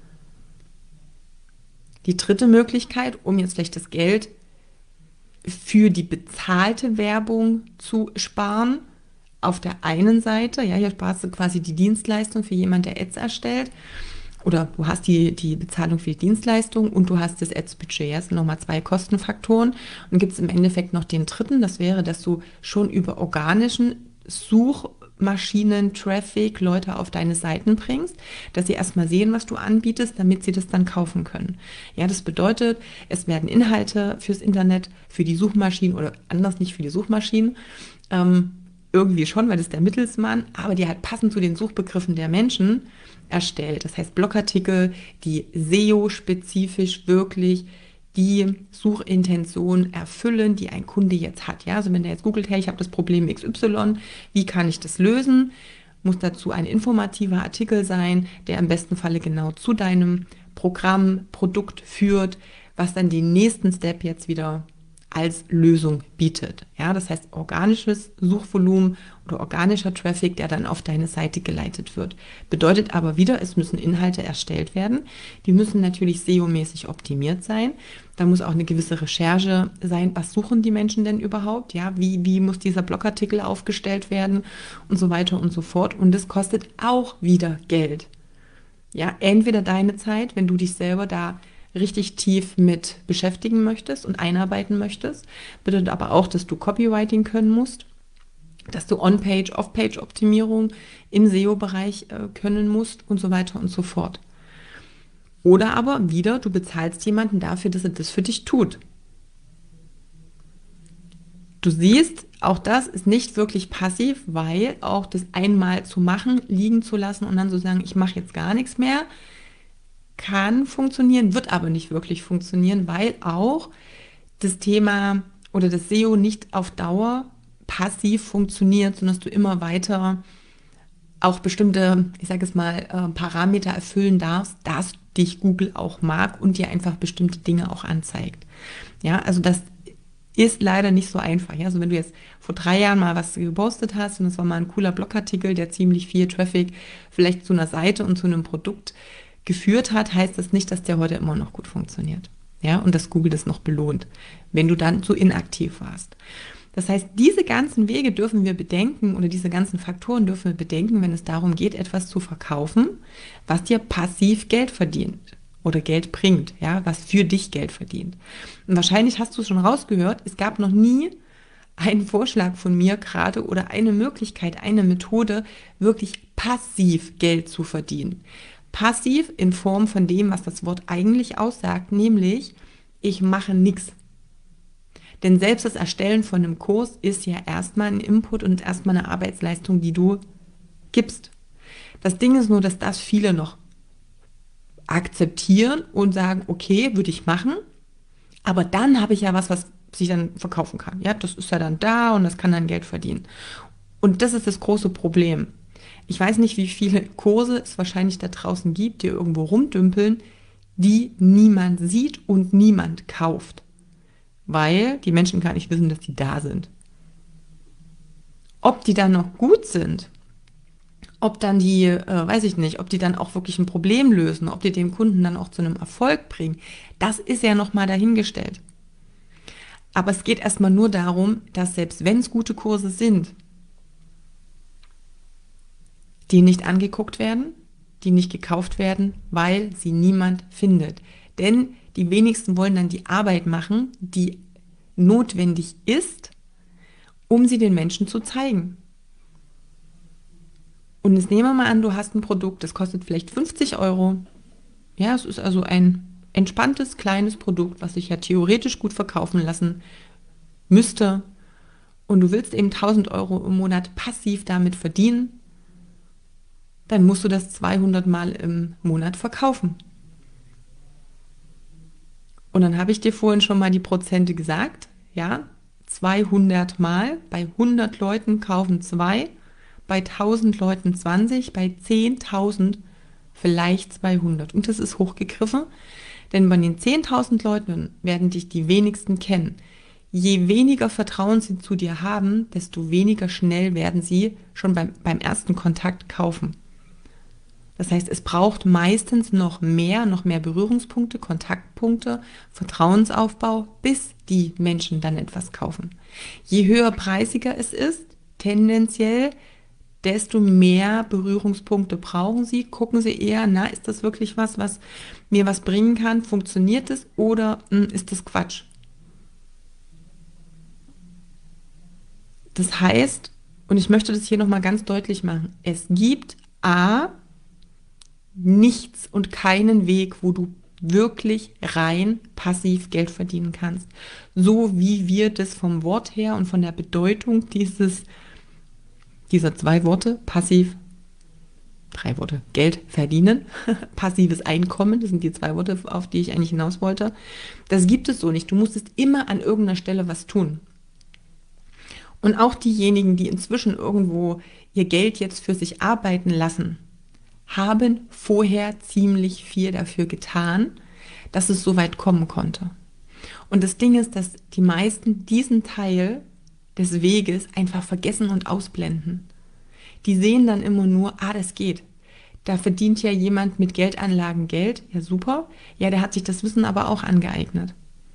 Die dritte Möglichkeit, um jetzt vielleicht das Geld für die bezahlte Werbung zu sparen, auf der einen Seite, ja, hier sparst du quasi die Dienstleistung für jemanden, der Ads erstellt, oder du hast die, die Bezahlung für die Dienstleistung und du hast das Ads-Budget. Das sind nochmal zwei Kostenfaktoren. Und gibt es im Endeffekt noch den dritten, das wäre, dass du schon über organischen Suchmaschinen, Traffic, Leute auf deine Seiten bringst, dass sie erstmal sehen, was du anbietest, damit sie das dann kaufen können. Ja, das bedeutet, es werden Inhalte fürs Internet, für die Suchmaschinen oder anders nicht für die Suchmaschinen, ähm, irgendwie schon, weil das ist der Mittelsmann, aber die halt passend zu den Suchbegriffen der Menschen erstellt. Das heißt Blogartikel, die S E O-spezifisch wirklich die Suchintention erfüllen, die ein Kunde jetzt hat. Ja, also wenn der jetzt googelt, hey, ich habe das Problem X Y, wie kann ich das lösen? Muss dazu ein informativer Artikel sein, der im besten Falle genau zu deinem Programm, Produkt führt, was dann den nächsten Step jetzt wieder als Lösung bietet. Ja, das heißt organisches Suchvolumen oder organischer Traffic, der dann auf deine Seite geleitet wird. Bedeutet aber wieder, es müssen Inhalte erstellt werden. Die müssen natürlich S E O-mäßig optimiert sein. Da muss auch eine gewisse Recherche sein. Was suchen die Menschen denn überhaupt? Ja, wie, wie muss dieser Blogartikel aufgestellt werden und so weiter und so fort. Und das kostet auch wieder Geld. Ja, entweder deine Zeit, wenn du dich selber da richtig tief mit beschäftigen möchtest und einarbeiten möchtest, bedeutet aber auch, dass du Copywriting können musst, dass du On-Page, Off-Page-Optimierung im S E O-Bereich äh, können musst und so weiter und so fort. Oder aber wieder, du bezahlst jemanden dafür, dass er das für dich tut. Du siehst, auch das ist nicht wirklich passiv, weil auch das einmal zu machen, liegen zu lassen und dann zu sagen, ich mache jetzt gar nichts mehr, kann funktionieren, wird aber nicht wirklich funktionieren, weil auch das Thema oder das S E O nicht auf Dauer passiv funktioniert, sondern dass du immer weiter auch bestimmte, ich sage es mal, Parameter erfüllen darfst, dass dich Google auch mag und dir einfach bestimmte Dinge auch anzeigt. Ja, also das ist leider nicht so einfach. Ja, also wenn du jetzt vor drei Jahren mal was gepostet hast und es war mal ein cooler Blogartikel, der ziemlich viel Traffic vielleicht zu einer Seite und zu einem Produkt geführt hat, heißt das nicht, dass der heute immer noch gut funktioniert. Ja, und dass Google das noch belohnt, wenn du dann zu inaktiv warst. Das heißt, diese ganzen Wege dürfen wir bedenken oder diese ganzen Faktoren dürfen wir bedenken, wenn es darum geht, etwas zu verkaufen, was dir passiv Geld verdient oder Geld bringt, ja, was für dich Geld verdient. Und wahrscheinlich hast du es schon rausgehört, es gab noch nie einen Vorschlag von mir gerade oder eine Möglichkeit, eine Methode, wirklich passiv Geld zu verdienen. Passiv in Form von dem, was das Wort eigentlich aussagt, nämlich ich mache nichts. Denn selbst das Erstellen von einem Kurs ist ja erstmal ein Input und erstmal eine Arbeitsleistung, die du gibst. Das Ding ist nur, dass das viele noch akzeptieren und sagen, okay, würde ich machen, aber dann habe ich ja was, was ich dann verkaufen kann. Ja, das ist ja dann da und das kann dann Geld verdienen. Und das ist das große Problem. Ich weiß nicht, wie viele Kurse es wahrscheinlich da draußen gibt, die irgendwo rumdümpeln, die niemand sieht und niemand kauft. Weil die Menschen gar nicht wissen, dass die da sind. Ob die dann noch gut sind, ob dann die, äh, weiß ich nicht, ob die dann auch wirklich ein Problem lösen, ob die den Kunden dann auch zu einem Erfolg bringen, das ist ja nochmal dahingestellt. Aber es geht erstmal nur darum, dass selbst wenn es gute Kurse sind, die nicht angeguckt werden, die nicht gekauft werden, weil sie niemand findet. Denn die wenigsten wollen dann die Arbeit machen, die notwendig ist, um sie den Menschen zu zeigen. Und jetzt nehmen wir mal an, du hast ein Produkt, das kostet vielleicht fünfzig Euro. Ja, es ist also ein entspanntes, kleines Produkt, was sich ja theoretisch gut verkaufen lassen müsste. Und du willst eben tausend Euro im Monat passiv damit verdienen, dann musst du das zweihundert Mal im Monat verkaufen. Und dann habe ich dir vorhin schon mal die Prozente gesagt, ja, zweihundert Mal, bei hundert Leuten kaufen zwei, bei tausend Leuten zwanzig, bei zehntausend vielleicht zweihundert. Und das ist hochgegriffen, denn bei den zehntausend Leuten werden dich die wenigsten kennen. Je weniger Vertrauen sie zu dir haben, desto weniger schnell werden sie schon beim, beim ersten Kontakt kaufen. Das heißt, es braucht meistens noch mehr, noch mehr Berührungspunkte, Kontaktpunkte, Vertrauensaufbau, bis die Menschen dann etwas kaufen. Je höher preisiger es ist, tendenziell, desto mehr Berührungspunkte brauchen sie. Gucken sie eher, na, ist das wirklich was, was mir was bringen kann? Funktioniert es oder mh, ist das Quatsch? Das heißt, und ich möchte das hier nochmal ganz deutlich machen, es gibt A, nichts und keinen Weg, wo du wirklich rein passiv Geld verdienen kannst. So wie wir das vom Wort her und von der Bedeutung dieses, dieser zwei Worte, passiv, drei Worte, Geld verdienen, passives Einkommen, das sind die zwei Worte, auf die ich eigentlich hinaus wollte. Das gibt es so nicht. Du musstest immer an irgendeiner Stelle was tun. Und auch diejenigen, die inzwischen irgendwo ihr Geld jetzt für sich arbeiten lassen, haben vorher ziemlich viel dafür getan, dass es so weit kommen konnte. Und das Ding ist, dass die meisten diesen Teil des Weges einfach vergessen und ausblenden. Die sehen dann immer nur, ah, das geht. Da verdient ja jemand mit Geldanlagen Geld. Ja, super. Ja, der hat sich das Wissen aber auch angeeignet.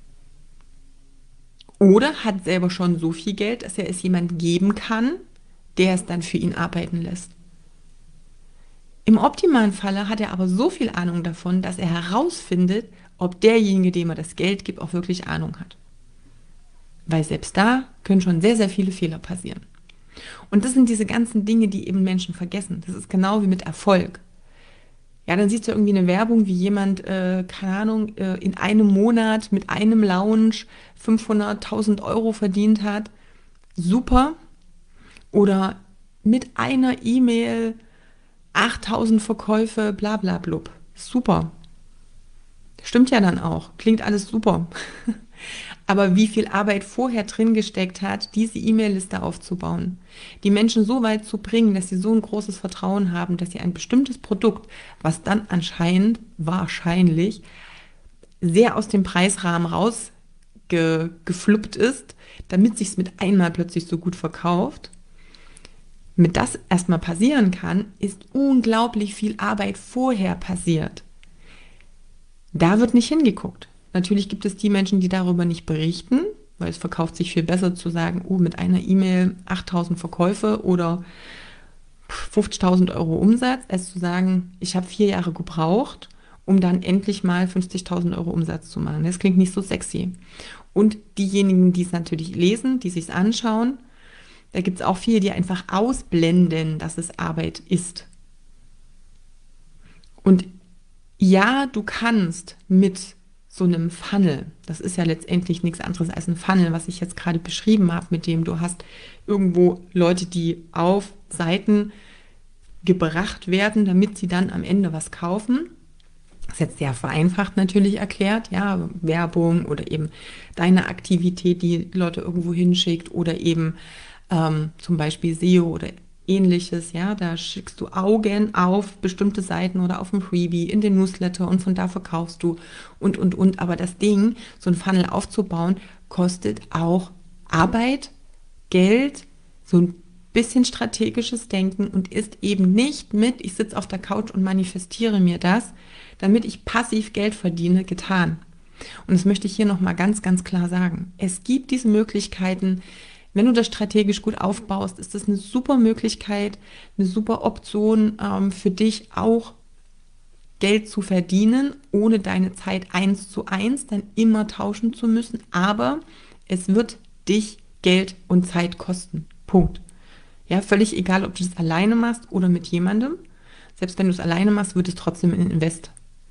Oder hat selber schon so viel Geld, dass er es jemand geben kann, der es dann für ihn arbeiten lässt. Im optimalen Falle hat er aber so viel Ahnung davon, dass er herausfindet, ob derjenige, dem er das Geld gibt, auch wirklich Ahnung hat. Weil selbst da können schon sehr, sehr viele Fehler passieren. Und das sind diese ganzen Dinge, die eben Menschen vergessen. Das ist genau wie mit Erfolg. Ja, dann siehst du irgendwie eine Werbung, wie jemand, äh, keine Ahnung, äh, in einem Monat mit einem Lounge fünfhunderttausend Euro verdient hat. Super. Oder mit einer E-Mail achttausend Verkäufe, bla bla blub. Super. Stimmt ja dann auch. Klingt alles super. Aber wie viel Arbeit vorher drin gesteckt hat, diese E-Mail-Liste aufzubauen, die Menschen so weit zu bringen, dass sie so ein großes Vertrauen haben, dass sie ein bestimmtes Produkt, was dann anscheinend, wahrscheinlich, sehr aus dem Preisrahmen rausgefluppt ist, damit sich's mit einmal plötzlich so gut verkauft, mit das erstmal passieren kann, ist unglaublich viel Arbeit vorher passiert. Da wird nicht hingeguckt. Natürlich gibt es die Menschen, die darüber nicht berichten, weil es verkauft sich viel besser zu sagen, oh, mit einer E-Mail achttausend Verkäufe oder fünfzigtausend Euro Umsatz, als zu sagen, ich habe vier Jahre gebraucht, um dann endlich mal fünfzigtausend Euro Umsatz zu machen. Das klingt nicht so sexy. Und diejenigen, die es natürlich lesen, die sich es anschauen, da gibt es auch viele, die einfach ausblenden, dass es Arbeit ist. Und ja, du kannst mit so einem Funnel, das ist ja letztendlich nichts anderes als ein Funnel, was ich jetzt gerade beschrieben habe, mit dem du hast irgendwo Leute, die auf Seiten gebracht werden, damit sie dann am Ende was kaufen. Das ist jetzt sehr vereinfacht natürlich erklärt, ja, Werbung oder eben deine Aktivität, die Leute irgendwo hinschickt oder eben ähm, zum Beispiel S E O oder Ähnliches, ja, da schickst du Augen auf bestimmte Seiten oder auf ein Freebie in den Newsletter und von da verkaufst du und, und, und. Aber das Ding, so ein Funnel aufzubauen, kostet auch Arbeit, Geld, so ein bisschen strategisches Denken und ist eben nicht mit, ich sitze auf der Couch und manifestiere mir das, damit ich passiv Geld verdiene, getan. Und das möchte ich hier nochmal ganz, ganz klar sagen. Es gibt diese Möglichkeiten. Wenn du das strategisch gut aufbaust, ist das eine super Möglichkeit, eine super Option ähm, für dich auch Geld zu verdienen, ohne deine Zeit eins zu eins dann immer tauschen zu müssen. Aber es wird dich Geld und Zeit kosten. Punkt. Ja, völlig egal, ob du das alleine machst oder mit jemandem. Selbst wenn du es alleine machst, wird es trotzdem ein Invest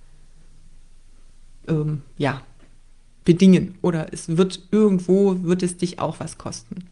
ähm, ja, bedingen. Oder es wird irgendwo, wird es dich auch was kosten.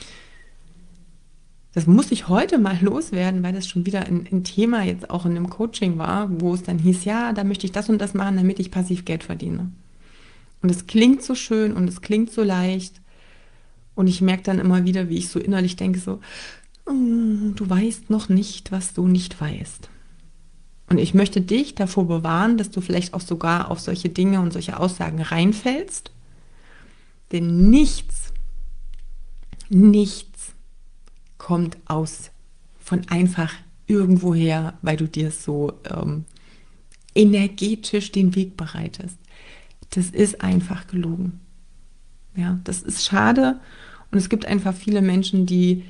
Das muss ich heute mal loswerden, weil das schon wieder ein, ein Thema jetzt auch in einem Coaching war, wo es dann hieß, ja, da möchte ich das und das machen, damit ich passiv Geld verdiene. Und es klingt so schön und es klingt so leicht. Und ich merke dann immer wieder, wie ich so innerlich denke, so, oh, du weißt noch nicht, was du nicht weißt. Und ich möchte dich davor bewahren, dass du vielleicht auch sogar auf solche Dinge und solche Aussagen reinfällst. Denn nichts, nichts kommt aus von einfach irgendwoher, weil du dir so ähm, energetisch den Weg bereitest. Das ist einfach gelogen. Ja, das ist schade und es gibt einfach viele Menschen, die,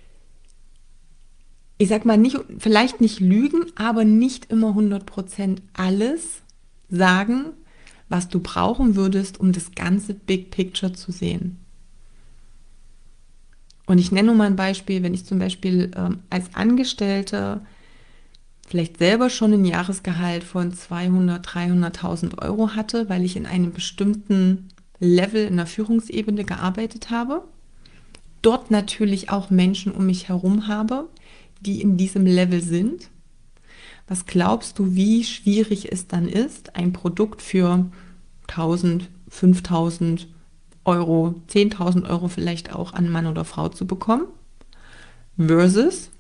ich sag mal, nicht, vielleicht nicht lügen, aber nicht immer hundert Prozent alles sagen, was du brauchen würdest, um das ganze Big Picture zu sehen. Und ich nenne nur mal ein Beispiel, wenn ich zum Beispiel ähm, als Angestellte vielleicht selber schon ein Jahresgehalt von zweihundert, dreihunderttausend Euro hatte, weil ich in einem bestimmten Level in der Führungsebene gearbeitet habe, dort natürlich auch Menschen um mich herum habe, die in diesem Level sind. Was glaubst du, wie schwierig es dann ist, ein Produkt für tausend, fünftausend Euro, zehntausend Euro vielleicht auch an Mann oder Frau zu bekommen? Versus,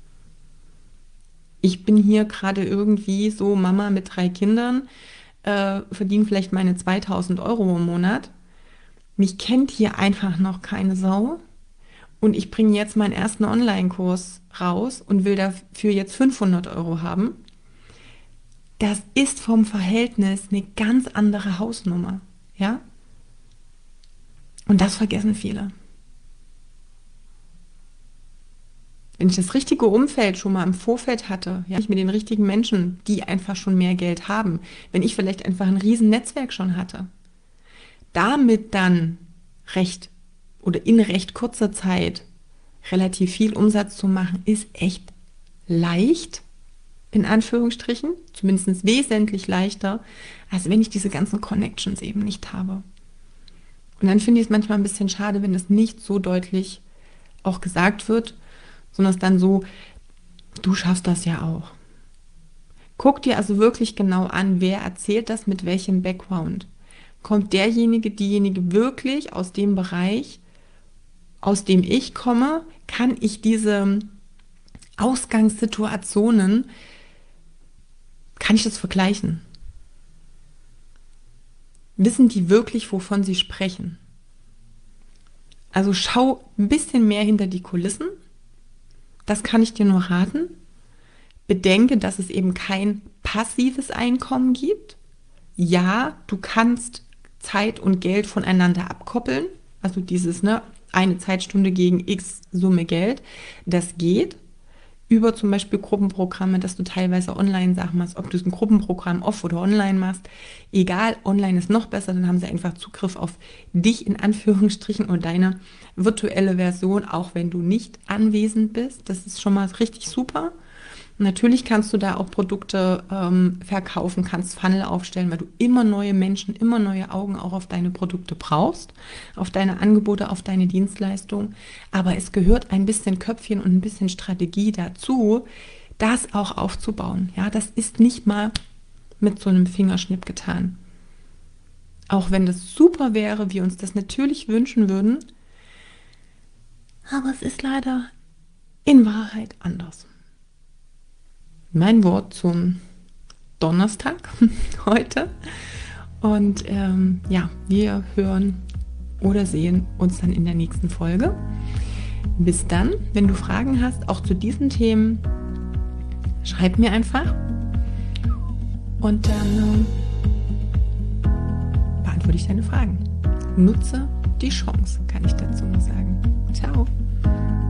ich bin hier gerade irgendwie so Mama mit drei Kindern, äh, verdiene vielleicht meine zweitausend Euro im Monat mich kennt hier einfach noch keine Sau und ich bringe jetzt meinen ersten Online-Kurs raus und will dafür jetzt fünfhundert Euro haben. Das ist vom Verhältnis eine ganz andere Hausnummer, ja? Und das vergessen viele. Wenn ich das richtige Umfeld schon mal im Vorfeld hatte, ja, ich mit den richtigen Menschen, die einfach schon mehr Geld haben, wenn ich vielleicht einfach ein riesen Netzwerk schon hatte, damit dann recht oder in recht kurzer Zeit relativ viel Umsatz zu machen, ist echt leicht, in Anführungsstrichen, zumindest wesentlich leichter, als wenn ich diese ganzen Connections eben nicht habe. Und dann finde ich es manchmal ein bisschen schade, wenn das nicht so deutlich auch gesagt wird, sondern es dann so, du schaffst das ja auch. Guck dir also wirklich genau an, wer erzählt das mit welchem Background. Kommt derjenige, diejenige wirklich aus dem Bereich, aus dem ich komme, kann ich diese Ausgangssituationen, kann ich das vergleichen? Wissen die wirklich, wovon sie sprechen? Also schau ein bisschen mehr hinter die Kulissen. Das kann ich dir nur raten. Bedenke, dass es eben kein passives Einkommen gibt. Ja, du kannst Zeit und Geld voneinander abkoppeln. Also dieses, ne, eine Zeitstunde gegen X Summe Geld. Das geht. Über zum Beispiel Gruppenprogramme, dass du teilweise Online-Sachen machst, ob du ein Gruppenprogramm off oder online machst. Egal, online ist noch besser, dann haben sie einfach Zugriff auf dich in Anführungsstrichen und deine virtuelle Version, auch wenn du nicht anwesend bist. Das ist schon mal richtig super. Natürlich kannst du da auch Produkte ähm, verkaufen, kannst Funnel aufstellen, weil du immer neue Menschen, immer neue Augen auch auf deine Produkte brauchst, auf deine Angebote, auf deine Dienstleistung. Aber es gehört ein bisschen Köpfchen und ein bisschen Strategie dazu, das auch aufzubauen. Ja, das ist nicht mal mit so einem Fingerschnipp getan. Auch wenn das super wäre, wir uns das natürlich wünschen würden, aber es ist leider in Wahrheit anders. Mein Wort zum Donnerstag heute. Und ähm, ja, wir hören oder sehen uns dann in der nächsten Folge. Bis dann, wenn du Fragen hast, auch zu diesen Themen, schreib mir einfach. Und dann äh, beantworte ich deine Fragen. Nutze die Chance, kann ich dazu nur sagen. Ciao.